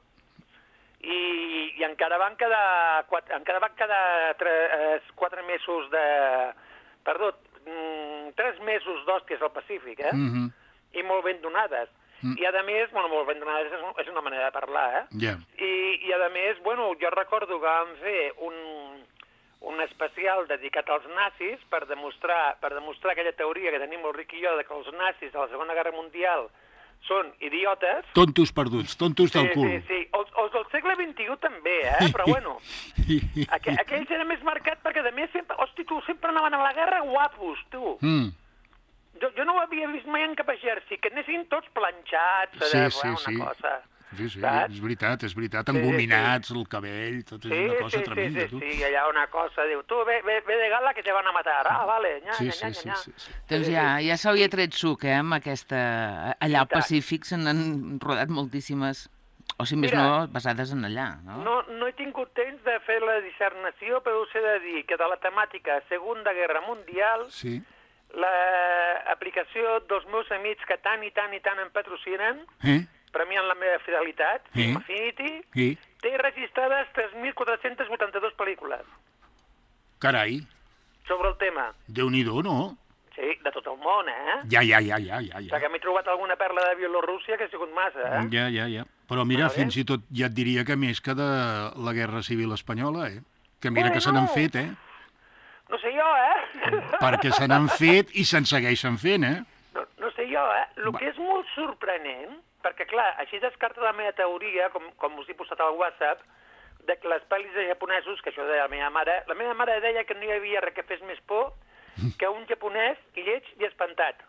[SPEAKER 10] I encara van quedar 4 mesos de... Perdó, 3 mesos d'hòsties al Pacífic, i molt ben donades. I a més, molt ben donades és una manera de parlar, I a més, jo recordo que vam fer un especial dedicat als nazis per demostrar aquella teoria que tenim el Ric i jo de que els nazis a la Segona Guerra Mundial són idiotes.
[SPEAKER 3] Tontos perduts, tontos del cul.
[SPEAKER 10] Sí. Els del segle XXI també, però aquells eren més marcats perquè, a més, sempre anaven a la guerra guapos, tu. Jo no ho havia vist mai en cap exèrcit, que anessin tots planxats, una cosa.
[SPEAKER 3] Sí, és veritat, engominats, el cabell, tot és una cosa tremenda.
[SPEAKER 10] Sí, allà una cosa, diu, tu, ve de gala que te van a matar, vale,
[SPEAKER 3] Sí.
[SPEAKER 2] Doncs ja s'hauria tret suc, amb aquesta... Allà al Pacífic se n'han rodat moltíssimes, o si més no, basades en allà, no?
[SPEAKER 10] No he tingut temps de fer la discernació, però us he de dir que de la temàtica Segona Guerra Mundial, l'aplicació dels meus amics que tant i tant em patrocinen, premiant la meva fidelitat, Affinity, té registrades 3.482 pel·lícules.
[SPEAKER 3] Carai.
[SPEAKER 10] Sobre el tema.
[SPEAKER 3] Déu-n'hi-do, no?
[SPEAKER 10] Sí, de tot el món,
[SPEAKER 3] Ja.
[SPEAKER 10] Que m'he trobat alguna perla de Bielorússia que ha sigut massa,
[SPEAKER 3] Ja. Però mira, fins i tot ja et diria que més que de la Guerra Civil Espanyola, Que mira que se n'han fet,
[SPEAKER 10] No sé jo,
[SPEAKER 3] Perquè se n'han fet i se'n segueixen fent,
[SPEAKER 10] No sé jo, El que és molt sorprenent, perquè, clar, així descarta la meva teoria, com us he posat al WhatsApp, de que les pel·lis de japonesos, que això deia la meva mare deia que no hi havia res que fes més por que un japonès lleig i espantat.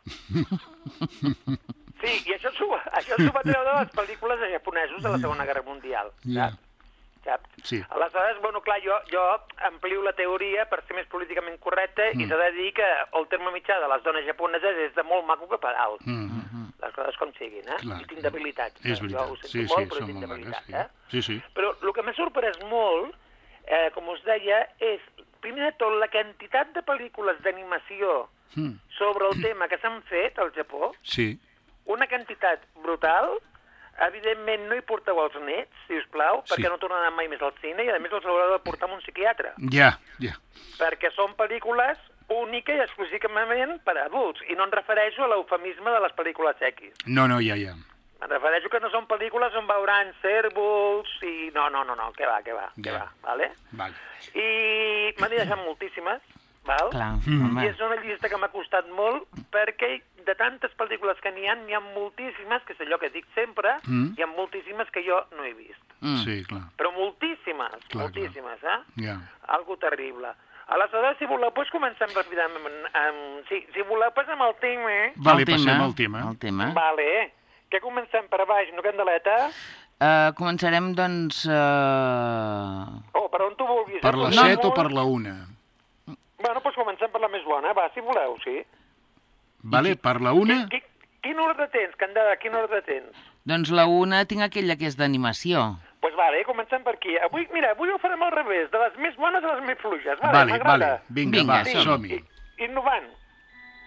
[SPEAKER 10] Sí, i això s'ho va treure de les pel·lícules de japonesos de la Segona Guerra Mundial, saps?
[SPEAKER 3] Sí.
[SPEAKER 10] Aleshores, clar, jo amplio la teoria per ser més políticament correcte i s'ha de dir que el terme mitjà de les dones japoneses és de molt maco cap a dalt. Les coses com siguin, I tinc debilitats.
[SPEAKER 3] És veritat.
[SPEAKER 10] Jo ho sento molt, però tinc debilitats,
[SPEAKER 3] Sí.
[SPEAKER 10] Però el que m'ha sorprès molt, com us deia, és, primer de tot, la quantitat de pel·lícules d'animació sobre el tema que s'han fet al Japó.
[SPEAKER 3] Sí.
[SPEAKER 10] Una quantitat brutal. Evidentment, no hi porteu els nets, si us plau, perquè no tornaran mai més al cine i, a més, els haureu de portar amb un psiquiatre.
[SPEAKER 3] Ja.
[SPEAKER 10] Perquè són pel·lícules úniques i exclusivament per a adults, i no em refereixo a l'eufemisme de les pel·lícules X.
[SPEAKER 3] No, ja.
[SPEAKER 10] Em refereixo que no són pel·lícules on veuran cérvols i... No, que va, vale?
[SPEAKER 3] Vale.
[SPEAKER 10] I m'han deixat moltíssimes, val?
[SPEAKER 2] Clar,
[SPEAKER 10] I és una llista que m'ha costat molt, perquè de tantes pel·lícules que n'hi ha moltíssimes, que és allò que dic sempre, hi ha moltíssimes que jo no he vist.
[SPEAKER 3] Sí, clar.
[SPEAKER 10] Però moltíssimes,
[SPEAKER 3] Ja.
[SPEAKER 10] Algo terrible. Aleshores, si voleu, comencem ràpidament. Si voleu, amb el tema.
[SPEAKER 3] Vale, passem al tema.
[SPEAKER 10] Vale. Què comencem per baix, no, Candeleta?
[SPEAKER 2] Començarem, doncs...
[SPEAKER 10] Per on tu vulguis.
[SPEAKER 3] Per la 7 o per la 1?
[SPEAKER 10] Bueno, doncs comencem per la més bona, va, si voleu, sí.
[SPEAKER 3] Vale, per la 1?
[SPEAKER 10] Quin ordre tens, Candela, quin ordre tens?
[SPEAKER 2] Doncs la 1 tinc aquella que és d'animació.
[SPEAKER 10] Doncs vale, comencem per aquí. Avui ho farem al revés, de les més bones a les més fluixes.
[SPEAKER 3] Vale, vinga, va, som-hi.
[SPEAKER 10] Innovant.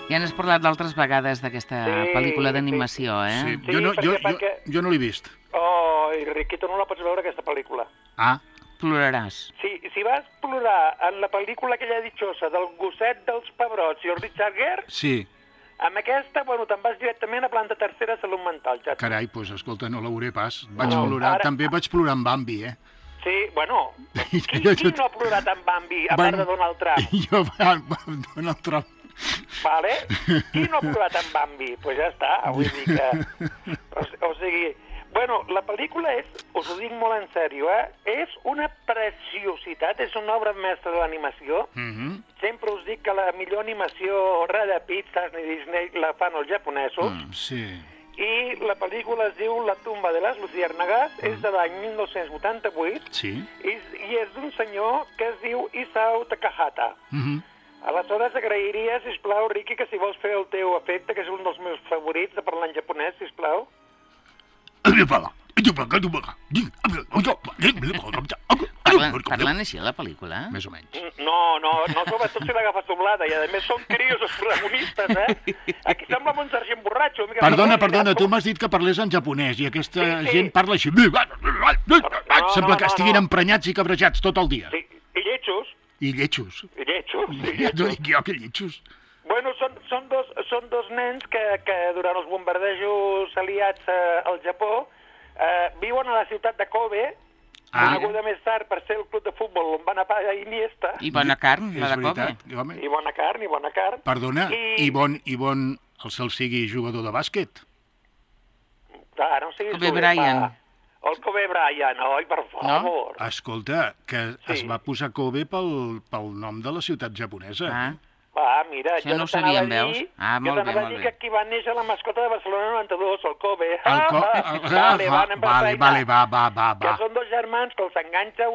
[SPEAKER 2] Ja n'has parlat d'altres vegades d'aquesta pel·lícula d'animació, eh?
[SPEAKER 3] Sí, jo no l'he vist.
[SPEAKER 10] Oh, Riquito, no la pots veure, aquesta pel·lícula.
[SPEAKER 3] Ah.
[SPEAKER 2] Ploraràs.
[SPEAKER 10] Sí, si vas plorar en la pel·lícula aquella ditxosa del gosset dels pebrots i el Richard Gere,
[SPEAKER 3] Sí.
[SPEAKER 10] amb aquesta, bueno, te'n vas directament a planta tercera salut mental, ja.
[SPEAKER 3] Carai, doncs escolta, no la veuré pas. També vaig plorar amb Bambi, eh?
[SPEAKER 10] Sí, bueno, qui no ha plorat amb Bambi, a part de Donald Trump?
[SPEAKER 3] Jo, Donald Trump.
[SPEAKER 10] Vale? Qui no ha plorat amb Bambi? Pues ja està, vull dir que... O sigui... Bueno, la pel·lícula és, us ho dic molt en sèrio, és una preciositat, és una obra mestra de l'animació. Sempre us dic que la millor animació res de Pixar ni Disney la fan els japonesos.
[SPEAKER 3] Sí.
[SPEAKER 10] I la pel·lícula es diu La tumba de les luciérnagas, és de l'any 1988,
[SPEAKER 3] Sí.
[SPEAKER 10] i és d'un senyor que es diu Isao Takahata. Aleshores agrairia, sisplau, Riqui, que si vols fer el teu efecte, que és un dels meus favorits de parlar en japonès, sisplau.
[SPEAKER 2] Parlen així a la pel·lícula?
[SPEAKER 3] Més o menys.
[SPEAKER 10] No, sobretot si l'agafes doblada, i a més són crios els protagonistes, Aquí sembla un sergent borratxo.
[SPEAKER 3] Perdona, tu m'has dit que parlés en japonès, i aquesta gent parla així. Sembla que estiguin emprenyats i cabrejats tot el dia.
[SPEAKER 10] Sí, i lletjos.
[SPEAKER 3] I lletjos. Ja t'ho dic jo, que lletjos.
[SPEAKER 10] Bueno, són dos nens que durant els bombardejos aliats al Japó viuen a la ciutat de Kobe, coneguda més tard per ser el club de futbol on van a pagar Iniesta.
[SPEAKER 2] I bona carn, la de Kobe.
[SPEAKER 10] I bona carn.
[SPEAKER 3] Perdona, i bon el sigui jugador de bàsquet.
[SPEAKER 10] No siguis
[SPEAKER 2] Kobe Bryant.
[SPEAKER 10] El Kobe Bryant, oi, per favor.
[SPEAKER 3] Escolta, que es va posar Kobe pel nom de la ciutat japonesa.
[SPEAKER 10] Mira,
[SPEAKER 2] això no ho sabíem, veus?
[SPEAKER 10] Jo t'anava a dir que aquí va néixer la mascota de Barcelona 92, el Kobe.
[SPEAKER 3] Va.
[SPEAKER 10] Que són dos germans que els enganxa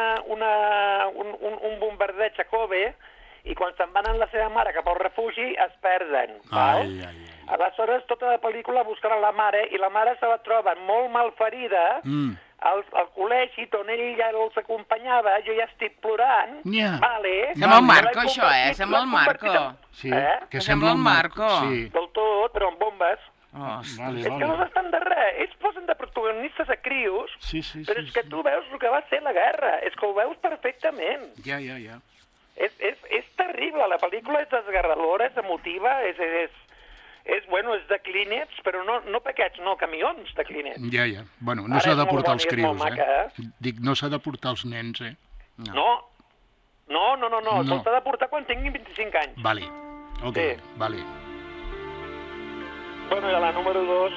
[SPEAKER 10] un bombardeig a Kobe i quan se'n van amb la seva mare cap al refugi es perden. Aleshores, tota la pel·lícula buscarà la mare i la mare se la troba molt malferida al col·legi on ell ja els acompanyava, jo ja estic plorant,
[SPEAKER 2] Sembla un Marco, això, sembla el Marco.
[SPEAKER 3] Sí, que sembla un Marco.
[SPEAKER 10] Del tot, però amb bombes.
[SPEAKER 2] És
[SPEAKER 10] que no estan de res, ells posen de protagonistes a crios, però és que tu veus el que va ser la guerra, és que ho veus perfectament.
[SPEAKER 3] Ja.
[SPEAKER 10] És terrible, la pel·lícula és desgarradora, és emotiva, és de clínets, però no paquets, no camions de clínets.
[SPEAKER 3] Ja. Bueno, no s'ha de portar els crios, Dic, no s'ha de portar els nens,
[SPEAKER 10] No, se'ls ha de portar quan tinguin 25 anys.
[SPEAKER 3] Vale, ok, vale.
[SPEAKER 10] Bueno, i a la número 2,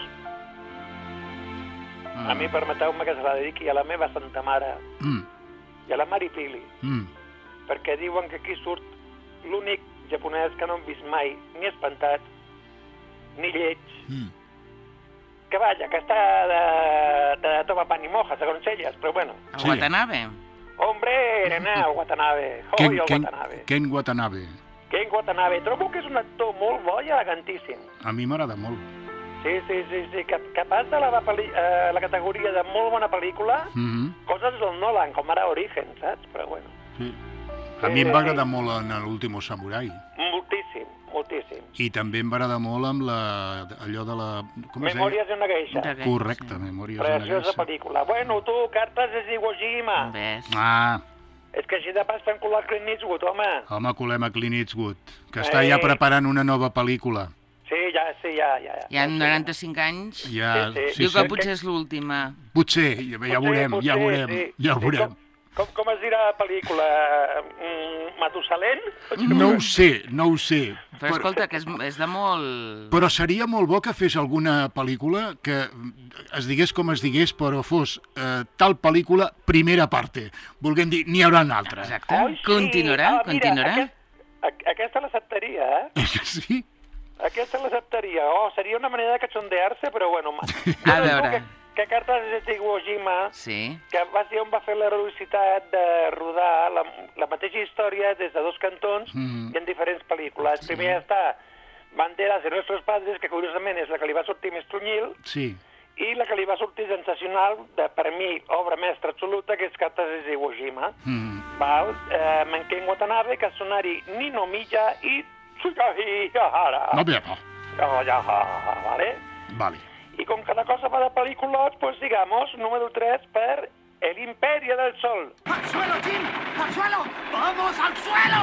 [SPEAKER 10] a mi permeteu-me que se la dediqui a la meva santa mare i a la Maripili, perquè diuen que aquí surt l'únic japonès que no hem vist mai ni espantat, ni lleig, que vaja, que està de toma pan i moja, segons elles, però bueno.
[SPEAKER 2] El Watanabe.
[SPEAKER 10] Hombre, nena, Watanabe. El Watanabe.
[SPEAKER 3] Ken Watanabe.
[SPEAKER 10] Ken Watanabe. Trobo que és un actor molt bo i elegantíssim.
[SPEAKER 3] A mi m'agrada molt.
[SPEAKER 10] Sí, capaç de la categoria de molt bona pel·lícula, coses del Nolan, com ara Origen, saps? Però bueno.
[SPEAKER 3] Sí. A mi em va agradar molt en l'Último Samurai.
[SPEAKER 10] Moltíssim.
[SPEAKER 3] I també em va agradar molt amb allò de la...
[SPEAKER 10] Memòries d'una geisha.
[SPEAKER 3] Correcte, Memòries d'una geisha.
[SPEAKER 10] Preciosa pel·lícula. Bueno, tu, Cartes de Iwo Jima. És que així de pas fem colar Clint Eastwood, home.
[SPEAKER 3] Home, colem a Clint Eastwood, que està ja preparant una nova pel·lícula.
[SPEAKER 10] Sí, ja.
[SPEAKER 2] Ja en 95 anys.
[SPEAKER 3] Diu
[SPEAKER 2] que potser és l'última.
[SPEAKER 3] Potser, ja veurem.
[SPEAKER 10] Com es dirà la pel·lícula? Matusalén?
[SPEAKER 3] No ho sé.
[SPEAKER 2] Però escolta, que és de molt...
[SPEAKER 3] Però seria molt bo que fes alguna pel·lícula que es digués com es digués, però fos tal pel·lícula primera parte. Volguem dir, n'hi haurà una altra.
[SPEAKER 2] Exacte. Continuarà.
[SPEAKER 10] Aquesta l'acceptaria,
[SPEAKER 3] Sí?
[SPEAKER 10] Aquesta l'acceptaria. Seria una manera de cachondear-se, però bueno...
[SPEAKER 2] A veure...
[SPEAKER 10] Que Cartes de Iwo Jima,
[SPEAKER 2] sí,
[SPEAKER 10] que va ser on va fer l'heroïcitat de rodar la mateixa història des de dos cantons i en diferents pel·lícules. Sí. Primer està Banderas de Nuestros Padres, que curiosament és la que li va sortir més trunyil, i la que li va sortir sensacional, per mi, obra mestra absoluta, que és Cartes de Iwo Jima. Ken Watanabe, Kazunari Ninomiya i
[SPEAKER 3] No ve, no.
[SPEAKER 10] ¿Vale?
[SPEAKER 3] Vale.
[SPEAKER 10] Y con cada cosa para películas, pues digamos, número 3 per El Imperio del Sol.
[SPEAKER 9] ¡Al suelo, Jim! ¡Al suelo! ¡Vamos al suelo!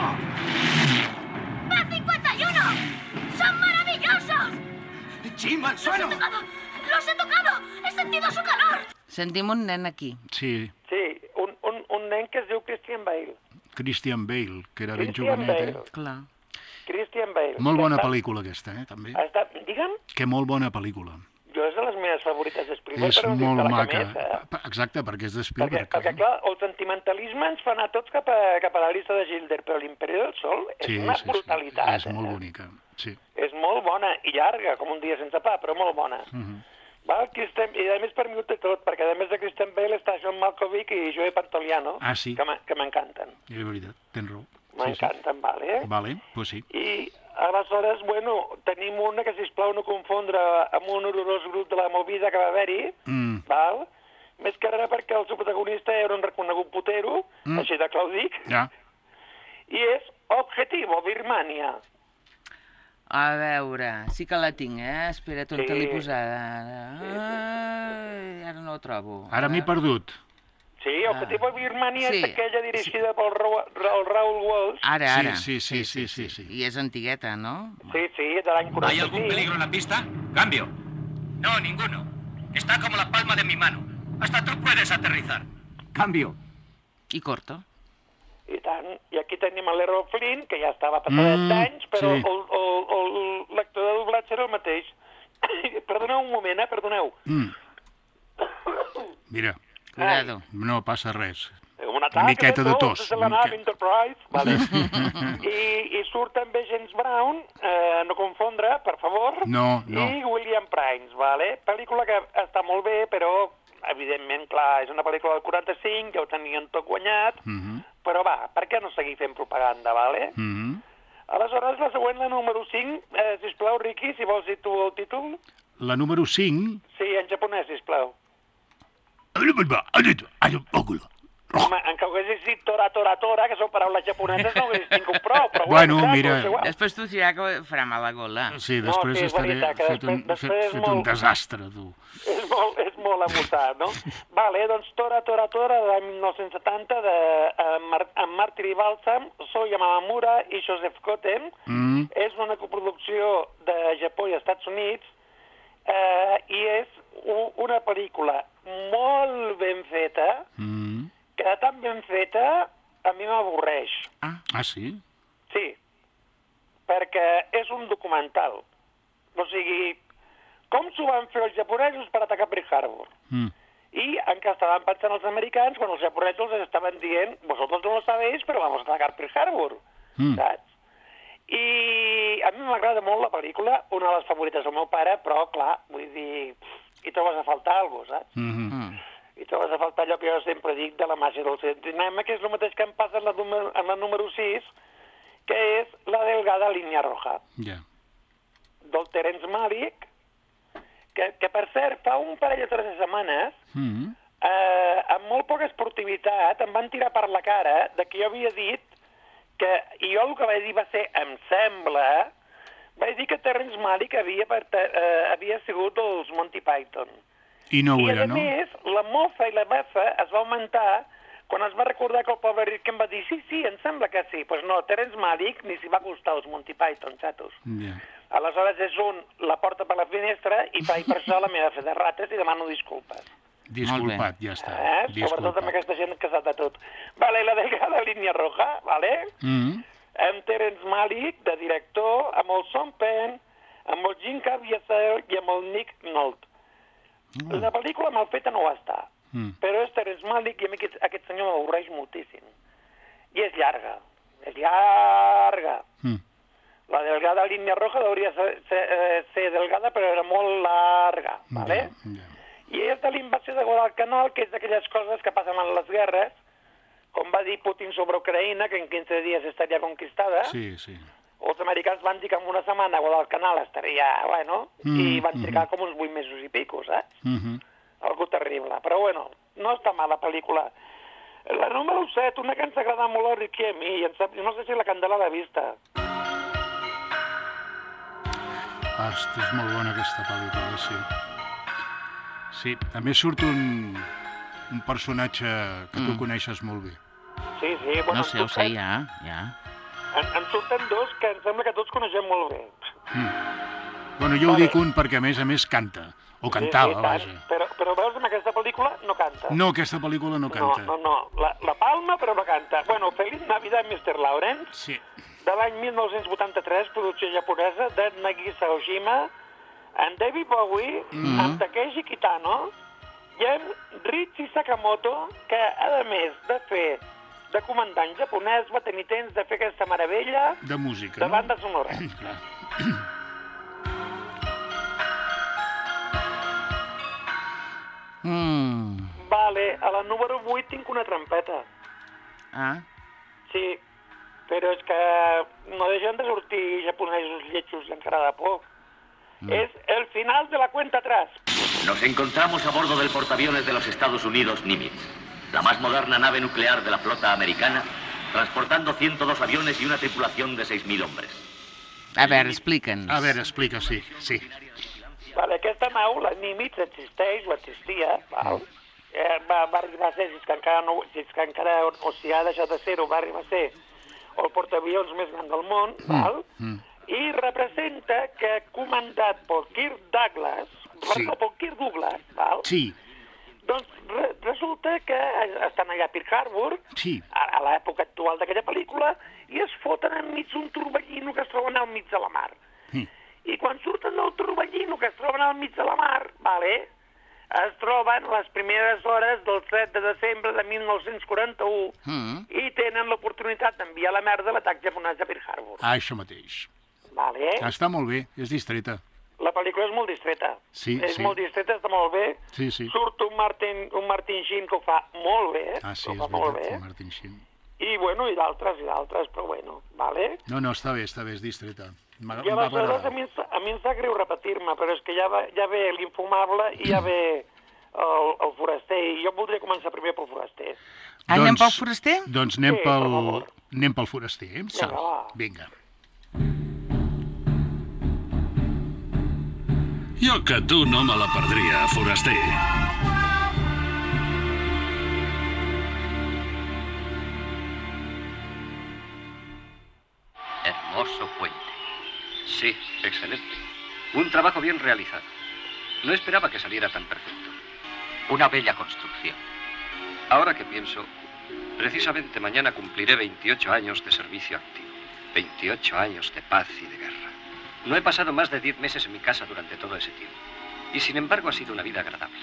[SPEAKER 12] ¡B-51! ¡Son maravillosos!
[SPEAKER 9] ¡Jim, al suelo!
[SPEAKER 12] ¡Los he tocado! ¡He sentido su calor!
[SPEAKER 2] Sentim un nen aquí.
[SPEAKER 3] Sí,
[SPEAKER 10] Sí, un nen que es diu Christian Bale.
[SPEAKER 3] Christian Bale, que era ben
[SPEAKER 10] Christian
[SPEAKER 3] jovenet,
[SPEAKER 10] Bale.
[SPEAKER 2] Clar.
[SPEAKER 10] Christian Bale.
[SPEAKER 3] Molt bona
[SPEAKER 10] Està-
[SPEAKER 3] pel·lícula aquesta, també.
[SPEAKER 10] Digue'm,
[SPEAKER 3] Que molt bona pel·lícula.
[SPEAKER 10] jo és de les meves favorites de Spielberg,
[SPEAKER 3] És
[SPEAKER 10] però no dic
[SPEAKER 3] molt
[SPEAKER 10] que la que
[SPEAKER 3] maca.
[SPEAKER 10] més,
[SPEAKER 3] Exacte, perquè és de
[SPEAKER 10] Perquè,
[SPEAKER 3] Spielberg.
[SPEAKER 10] clar, el sentimentalisme ens fa anar tots cap a la llista de Gilder, però l'Imperi del Sol és
[SPEAKER 3] Sí,
[SPEAKER 10] una
[SPEAKER 3] sí, sí.
[SPEAKER 10] brutalitat.
[SPEAKER 3] És molt bonica, sí.
[SPEAKER 10] És molt bona i llarga, com un dia sense pa, però molt bona. Val? I a més per mi ho té tot, perquè a més de Christian Bale està John Malkovich i Joey Pantoliano,
[SPEAKER 3] Ah, sí.
[SPEAKER 10] que m'encanten.
[SPEAKER 3] És veritat, tens raó.
[SPEAKER 10] M'encanten, vale?
[SPEAKER 3] Vale, pues sí.
[SPEAKER 10] I aleshores, bueno, tenim una que, sisplau, no confondre amb un horrorós grup de la Movida que va haver-hi, val? Més que res perquè el seu protagonista era un reconegut putero, així de clar ho dic,
[SPEAKER 3] Ja.
[SPEAKER 10] i és Objetivo Birmania.
[SPEAKER 2] A veure, sí que la tinc, Espera't, on
[SPEAKER 10] Sí.
[SPEAKER 2] te l'he posada? Ai, ara no ho trobo.
[SPEAKER 3] Ara m'he perdut.
[SPEAKER 10] Sí, Objetivo Birmania
[SPEAKER 2] sí.
[SPEAKER 10] és aquella dirigida pel Raoul Walsh.
[SPEAKER 2] Ara.
[SPEAKER 3] Sí.
[SPEAKER 2] I és antigueta, no?
[SPEAKER 10] Sí, de l'any 45.
[SPEAKER 13] ¿Hay algún peligro en la pista? Cambio. No, ninguno. Está como la palma de mi mano. Hasta tú puedes aterrizar. Cambio.
[SPEAKER 2] I corto.
[SPEAKER 10] I tant. I aquí tenim l'Errol Flynn, que ja estava passadet d'anys, però
[SPEAKER 3] sí.
[SPEAKER 10] l'actor de doblatge era el mateix. Perdoneu un moment, perdoneu.
[SPEAKER 3] Mira,
[SPEAKER 2] Cuidado.
[SPEAKER 3] no passa res.
[SPEAKER 10] Un atac,
[SPEAKER 3] Una miqueta de tos.
[SPEAKER 10] Des de la nave Enterprise, vale. I surt també James Brown, no confondre, per favor,
[SPEAKER 3] No.
[SPEAKER 10] i William Pryce, vale? Pel·lícula que està molt bé, però, evidentment, clar, és una pel·lícula del 45, ja ho tenien tot guanyat, però va, per què no seguir fent propaganda, vale? Aleshores, la següent, la número 5, sisplau, Riqui, si vols dir tu el títol.
[SPEAKER 3] La número 5...
[SPEAKER 10] Sí, en japonès, sisplau. Home, en que ho haguessis dit tora, que són paraules japoneses, no ho haguessis tingut prou, però
[SPEAKER 3] Bueno,
[SPEAKER 10] clar,
[SPEAKER 3] mira.
[SPEAKER 10] és igual.
[SPEAKER 2] Després t'ho dirà que farà mal a gola.
[SPEAKER 3] Sí, després
[SPEAKER 10] sí, és
[SPEAKER 3] estaré
[SPEAKER 10] veritat, que després és
[SPEAKER 3] fet un
[SPEAKER 10] molt-
[SPEAKER 3] desastre, tu.
[SPEAKER 10] És molt amusant, no? Vale, doncs Tora, de l'any 1970, amb Marty Balsam, Soya Mamamura i Joseph Cotten. És una coproducció de Japó i Estats Units i és una pel·lícula molt ben feta, que de tan ben feta a mi m'avorreix.
[SPEAKER 3] Ah, sí?
[SPEAKER 10] Sí, perquè és un documental. O sigui, com s'ho van fer els japonesos per atacar Pearl Harbor? I en què estaven pensant els americans quan els japonesos els estaven dient vosotros no lo sabéis, però vamos a atacar Pearl Harbor. Saps? I a mi m'agrada molt la pel·lícula, una de les favorites del meu pare, però, clar, vull dir, hi trobes a faltar alguna cosa, saps? I trobes a faltar allò que jo sempre dic de la màgia del cinema, que és el mateix que em passa en la número 6, que és La delgada línia roja,
[SPEAKER 3] Ja.
[SPEAKER 10] del Terence Malick, que per cert, fa un parell o 3 setmanes, amb molt poca esportivitat, em van tirar per la cara de que jo havia dit que, i jo el que vaig dir va ser, em sembla, vaig dir que Terence Malick havia sigut dels Monty Python.
[SPEAKER 3] I no ho era, no?
[SPEAKER 10] I, a més, la mofa i la befa es va augmentar quan es va recordar que el pobre Rick em va dir sí, em sembla que sí. Doncs pues no, Terence Malick ni s'hi va costar els Monty Python, xatos.
[SPEAKER 3] Ja.
[SPEAKER 10] Aleshores és la porta per la finestra i faig per això la meva fe de rates i demano disculpes.
[SPEAKER 3] Disculpat, ja està.
[SPEAKER 10] Sobretot amb aquesta gent que sap de tot. Vale, La delgada línia roja, vale? Amb Terence Malick, de director, amb el Sean Penn, amb el Jim Caviezel i amb el Nick Nolte. La pel·lícula mal feta no ho està, però és Terence Malick i a mi aquest senyor m'avorreix moltíssim. I és llarga, La delgada línia roja hauria ser delgada, però era molt larga, vale? I és de l'invasió de Guadalcanal, que és d'aquelles coses que passen en les guerres, com va dir Putin sobre Ucraïna, que en 15 dies estaria conquistada.
[SPEAKER 3] Sí, sí.
[SPEAKER 10] Els americans van dir que en una setmana Guadalcanal estaria, bueno, i van trigar com uns 8 mesos i pico, saps? Algo terrible. Però, bueno, no està mal la pel·lícula. La número 7, una que ens agrada molt a Ricky i a mi, i no sé si la Candela l'ha vista.
[SPEAKER 3] Hosti, és molt bona aquesta pel·lícula, sí. Sí, a més surt un personatge que tu coneixes molt bé.
[SPEAKER 10] Sí, bueno...
[SPEAKER 2] No sé, ho sé, ja.
[SPEAKER 10] En surten dos que em sembla que tots coneixem molt bé.
[SPEAKER 3] Bueno, jo ho dic un perquè, a més, canta. O cantava, vaja.
[SPEAKER 10] Però veus, en aquesta pel·lícula no canta.
[SPEAKER 3] No, aquesta pel·lícula no canta.
[SPEAKER 10] No. La palma, però no canta. Bueno, Feliz Navidad, Mr. Lawrence, de l'any 1983, producció japonesa, de Nagisa Ojima, en David Bowie, amb Takeshi Kitano, i amb Richie Sakamoto, que, a més de fer de comandant japonès, va tenir temps de fer aquesta meravella
[SPEAKER 3] de música,
[SPEAKER 10] de banda sonora.
[SPEAKER 3] Clar.
[SPEAKER 10] Vale, a la número 8 tinc una trampeta. Sí, però és que no deixen de sortir japonesos lletjos encara de poc. Es el final de la cuenta atrás.
[SPEAKER 13] Nos encontramos a bordo del portaaviones de los Estados Unidos Nimitz, la más moderna nave nuclear de la flota americana, transportando 102 aviones y una tripulación de 6.000 hombres.
[SPEAKER 2] A veure, explica'ns.
[SPEAKER 3] A veure, explica, sí.
[SPEAKER 10] Vale, aquesta nau, la Nimitz, existeix, o existia, val? Va arribar a ser, si és que encara o si ha deixat de ser-ho, va arribar a ser el portaavions més gran del món, val? I representa que comandat per Kirk Douglas, val?
[SPEAKER 3] Sí.
[SPEAKER 10] Doncs resulta que estan allà a Pearl Harbor, a l'època actual d'aquella pel·lícula, i es foten enmig d'un torbellino que es troben al mig de la mar. I quan surten del torbellino que es troben al mig de la mar, es troben les primeres hores del 7 de desembre de 1941 i tenen l'oportunitat d'enviar a la merda l'atac japonès a Pearl Harbor.
[SPEAKER 3] Això mateix. Està molt bé, és distreta.
[SPEAKER 10] La pel·lícula és molt distreta. És molt distreta, està molt bé. Surt un Martin Sheen que ho fa molt bé.
[SPEAKER 3] Sí, és veritat, un Martin Sheen.
[SPEAKER 10] I, bueno, i d'altres, però bueno, vale?
[SPEAKER 3] No, està bé, és distreta.
[SPEAKER 10] I aleshores a mi em sap greu repetir-me, però és que ja ve l'Infumable i ja ve el Foraster, i jo voldria començar primer pel Foraster.
[SPEAKER 2] Anem pel Foraster?
[SPEAKER 3] Doncs anem pel Foraster. Vinga.
[SPEAKER 1] Jo que tu no me la perdria, Foraster.
[SPEAKER 14] Hermoso puente. Sí, excelente. Un trabajo bien realizado. No esperaba que saliera tan perfecto. Una bella construcción. Ahora que pienso, precisamente mañana cumpliré 28 años de servicio activo. 28 años de paz y de guerra. No he pasado más de 10 meses en mi casa durante todo ese tiempo. Y sin embargo ha sido una vida agradable.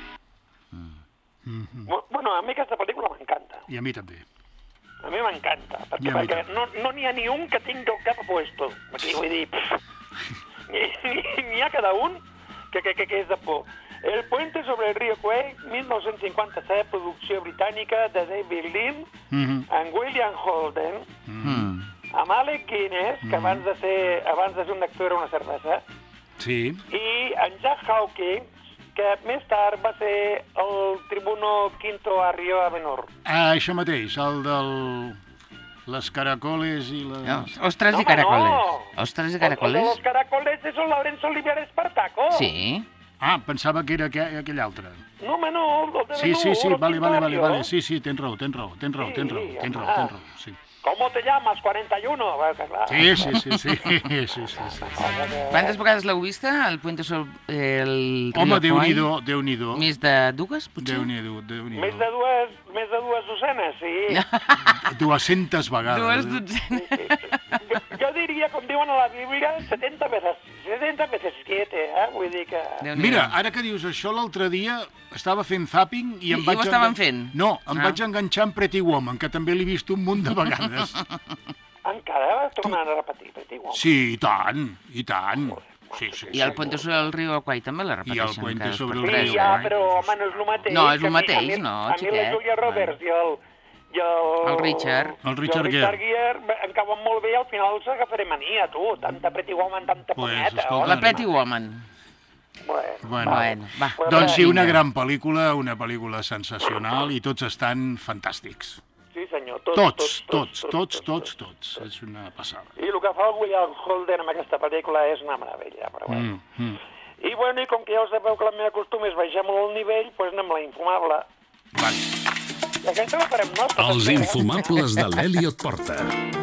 [SPEAKER 10] Bueno, a mi aquesta pel·lícula m'encanta.
[SPEAKER 3] I a mi també.
[SPEAKER 10] A mi m'encanta, perquè no n'hi ha ni un que tingui el cap puesto. Aquí vull dir... N'hi ha cada un que és de por. El puente sobre el río Kwai, 1957, producció britànica de David Lean, amb William Holden, amb Alec Guinness, que abans de ser un actor era una cervesa, i en Jack Hawkins, que més tard va ser el tribuno Quinto Arrio Avenor.
[SPEAKER 3] Això mateix, el del... Les caracoles i les...
[SPEAKER 2] Ostres i caracoles. Ostres i caracoles?
[SPEAKER 10] El de los caracoles és el Lorenzo Olivier Espartaco.
[SPEAKER 2] Sí.
[SPEAKER 3] Pensava que era aquell altre.
[SPEAKER 10] No, home, no, el de
[SPEAKER 3] Sí, vale. Sí, tens raó. Sí.
[SPEAKER 10] ¿Cómo te llamas? 41.
[SPEAKER 3] Sí.
[SPEAKER 2] Quantes vegades l'heu vista, el Puente sobre el
[SPEAKER 3] Home,
[SPEAKER 2] Río Kwai?
[SPEAKER 3] Déu-n'hi-do.
[SPEAKER 2] Més de dues, potser?
[SPEAKER 3] Déu-n'hi-do.
[SPEAKER 10] Més de dues dosenes, sí.
[SPEAKER 3] 200 vegades.
[SPEAKER 2] 2 dosenes.
[SPEAKER 10] Jo diria, com diuen a la Bíblia, 70 veces 7, vull dir que...
[SPEAKER 3] Mira, ara que dius això, l'altre dia estava fent zapping i em vaig...
[SPEAKER 2] I ho estaven fent?
[SPEAKER 3] No, em vaig enganxar amb Pretty Woman, que també l'he vist un munt de vegades.
[SPEAKER 10] Encara tornant a repetir Pretty Woman?
[SPEAKER 3] Sí, i tant. Sí.
[SPEAKER 2] I el Puente sobre el Río Kwai també la repeteixen.
[SPEAKER 3] I el Puente sobre el Río
[SPEAKER 10] Kwai. Sí, però, home, no és el mateix.
[SPEAKER 2] No, és el mateix, no,
[SPEAKER 10] xiquet. A mi la Julia Roberts i el
[SPEAKER 3] Richard
[SPEAKER 10] Gere em cauen molt bé i al final s'agafaré mania, tu. Tanta Pretty Woman, tanta punyeta.
[SPEAKER 2] La Pretty Woman.
[SPEAKER 3] Bueno,
[SPEAKER 2] va.
[SPEAKER 3] Doncs sí, una gran pel·lícula, una pel·lícula sensacional i tots estan fantàstics.
[SPEAKER 10] Sí, senyor. senyor.
[SPEAKER 3] Tots. És una passada.
[SPEAKER 10] I el que fa el William Holden amb aquesta pel·lícula és una meravella, però bueno. I bueno, i com que ja ho sabeu que la meva costum és baixar molt el nivell, doncs anem a la infumable. I aquesta la farem nostra.
[SPEAKER 1] Els infumables de l'Eliot Porta.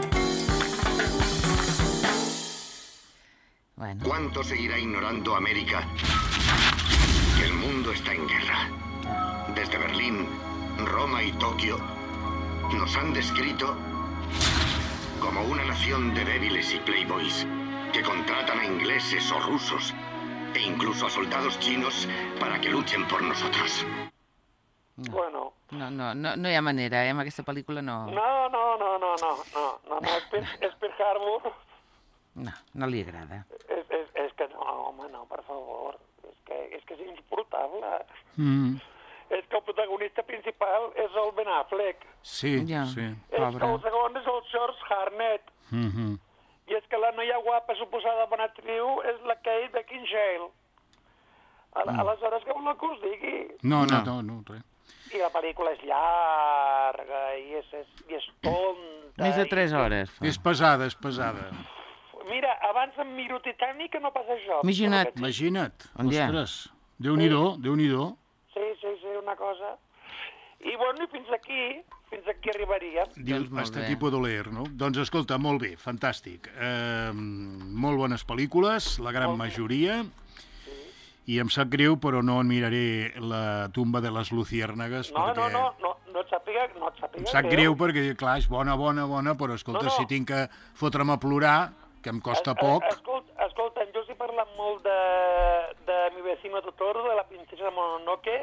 [SPEAKER 11] Bueno. ¿Cuánto seguirá ignorando América? Que el mundo está en guerra. Desde Berlín, Roma y Tokio nos han descrito como una nación de débiles y playboys que contratan a ingleses o rusos e incluso a soldados chinos para que luchen por nosotros.
[SPEAKER 10] Bueno.
[SPEAKER 2] No hi ha manera, amb aquesta pel·lícula no.
[SPEAKER 10] No, és Pearl Harbor.
[SPEAKER 2] No li agrada.
[SPEAKER 10] És que no, home, no, per favor. És que és insuportable. És que el protagonista principal és el Ben Affleck.
[SPEAKER 3] Sí.
[SPEAKER 10] És que el segon és el George Harnett. I és que la noia guapa suposada bona actriu és la Kate Beckinsale. Aleshores, què vol que us digui?
[SPEAKER 3] No, res.
[SPEAKER 10] I la pel·lícula és llarga i és tonta.
[SPEAKER 2] Més de 3 hores.
[SPEAKER 3] És pesada.
[SPEAKER 10] Mira, abans em miro Titanic que no passa això.
[SPEAKER 3] Imagina't. Ostres, Déu-n'hi-do.
[SPEAKER 10] Sí, una cosa. I bueno, i fins aquí arribaríem.
[SPEAKER 3] Dius, hasta aquí puedo leer, no? Doncs escolta, molt bé, fantàstic. Molt bones pel·lícules, la gran majoria. I em sap greu, però no en miraré La tumba de les luciérnagas.
[SPEAKER 10] No et sàpiga
[SPEAKER 3] em sap greu perquè, clar, és bona, però escolta, si tinc que fotre'm a plorar, que em costa poc...
[SPEAKER 10] Escolta, jo us he parlat molt de Mi vecino Totoro, de la princesa Mononoke,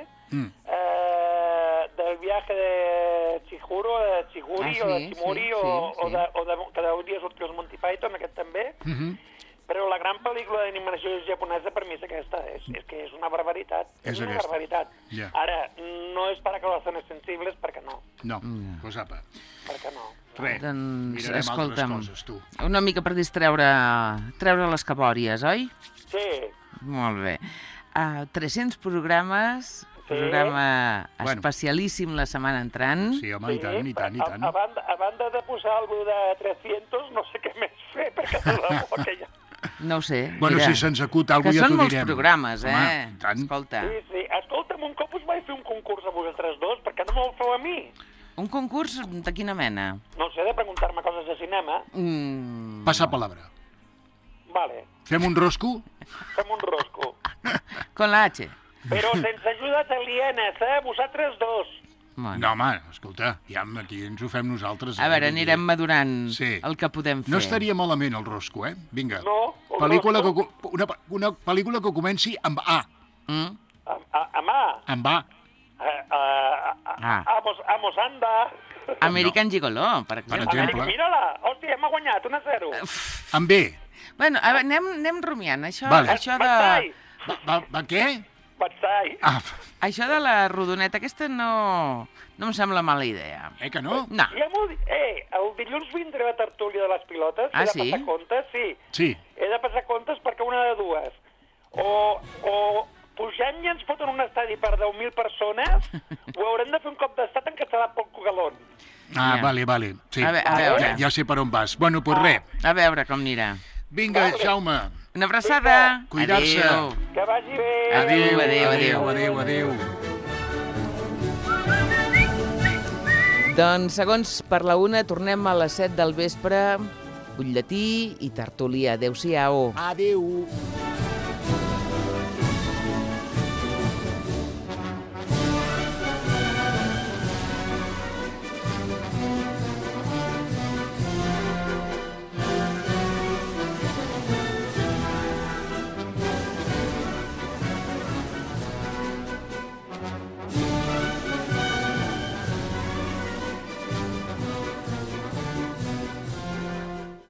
[SPEAKER 10] del viaje de Chihiro, de Chihuri o de Chimuri, o de cada dia sortir els Monty Python, aquest també. Però la gran pel·lícula d'animació japonesa per mi és aquesta, és que és una barbaritat. És una barbaritat. Ara, no és para corazones sensibles, perquè no.
[SPEAKER 3] No, pues apa.
[SPEAKER 10] Perquè no.
[SPEAKER 3] Res,
[SPEAKER 2] doncs,
[SPEAKER 3] mirarem altres coses, tu.
[SPEAKER 2] Una mica per treure les cabòries, oi?
[SPEAKER 10] Sí.
[SPEAKER 2] Molt bé. 300 programes, programa especialíssim la setmana entrant.
[SPEAKER 3] Sí, home, i tant.
[SPEAKER 10] A banda de posar alguna de 300, no sé què més fer, perquè de debò que ja...
[SPEAKER 2] No ho sé.
[SPEAKER 3] Bueno, si se'ns acut alguna cosa ja t'ho direm.
[SPEAKER 2] Que són molts programes,
[SPEAKER 3] Escolta.
[SPEAKER 10] Sí. Escolta'm, un cop us vaig fer un concurs a vosaltres dos, per què no me'l feu a mi?
[SPEAKER 2] Un concurs de quina mena?
[SPEAKER 10] No sé, de preguntar-me coses de cinema.
[SPEAKER 3] Passa palabra.
[SPEAKER 10] Vale.
[SPEAKER 3] Fem un rosco?
[SPEAKER 10] Fem un rosco.
[SPEAKER 2] Con la H.
[SPEAKER 10] Però sense ajudes alienes, vosaltres dos.
[SPEAKER 3] No, home, escolta, ja aquí ens ho fem nosaltres.
[SPEAKER 2] A veure, anirem madurant el que podem fer.
[SPEAKER 3] No estaria malament el rosco, Vinga.
[SPEAKER 10] No,
[SPEAKER 3] una pel·lícula que comenci amb A.
[SPEAKER 10] Amb A?
[SPEAKER 3] Amb A.
[SPEAKER 10] Amos anda.
[SPEAKER 2] American Gigolo, per exemple.
[SPEAKER 10] Mira-la, hòstia, hem guanyat 1-0.
[SPEAKER 3] Amb B.
[SPEAKER 2] Bueno, a veure, anem rumiant. Això
[SPEAKER 10] de...
[SPEAKER 3] Va què?
[SPEAKER 10] Batsai.
[SPEAKER 2] Això de la rodoneta aquesta no em sembla mala idea.
[SPEAKER 3] Que no?
[SPEAKER 2] No.
[SPEAKER 10] El dilluns vindré a la tertúlia de les pilotes.
[SPEAKER 2] Ah, sí?
[SPEAKER 10] He de passar comptes,
[SPEAKER 3] sí.
[SPEAKER 10] He de passar comptes perquè una de dues. O pugem i ens foten un estadi per 10.000 persones, o haurem de fer un cop d'estat en català pel cugalón.
[SPEAKER 3] Vale. Sí.
[SPEAKER 2] A veure.
[SPEAKER 3] Ja sé per on vas. Bueno, pues res.
[SPEAKER 2] A veure com anirà.
[SPEAKER 3] Vinga, Jaume.
[SPEAKER 2] Una abraçada.
[SPEAKER 3] Cuidar-se.
[SPEAKER 10] Que vagi bé.
[SPEAKER 3] Adéu.
[SPEAKER 2] Doncs, segons per la 1, tornem a les 7 del vespre. Butlletí i tertúlia. Adéu-siau.
[SPEAKER 3] Adéu.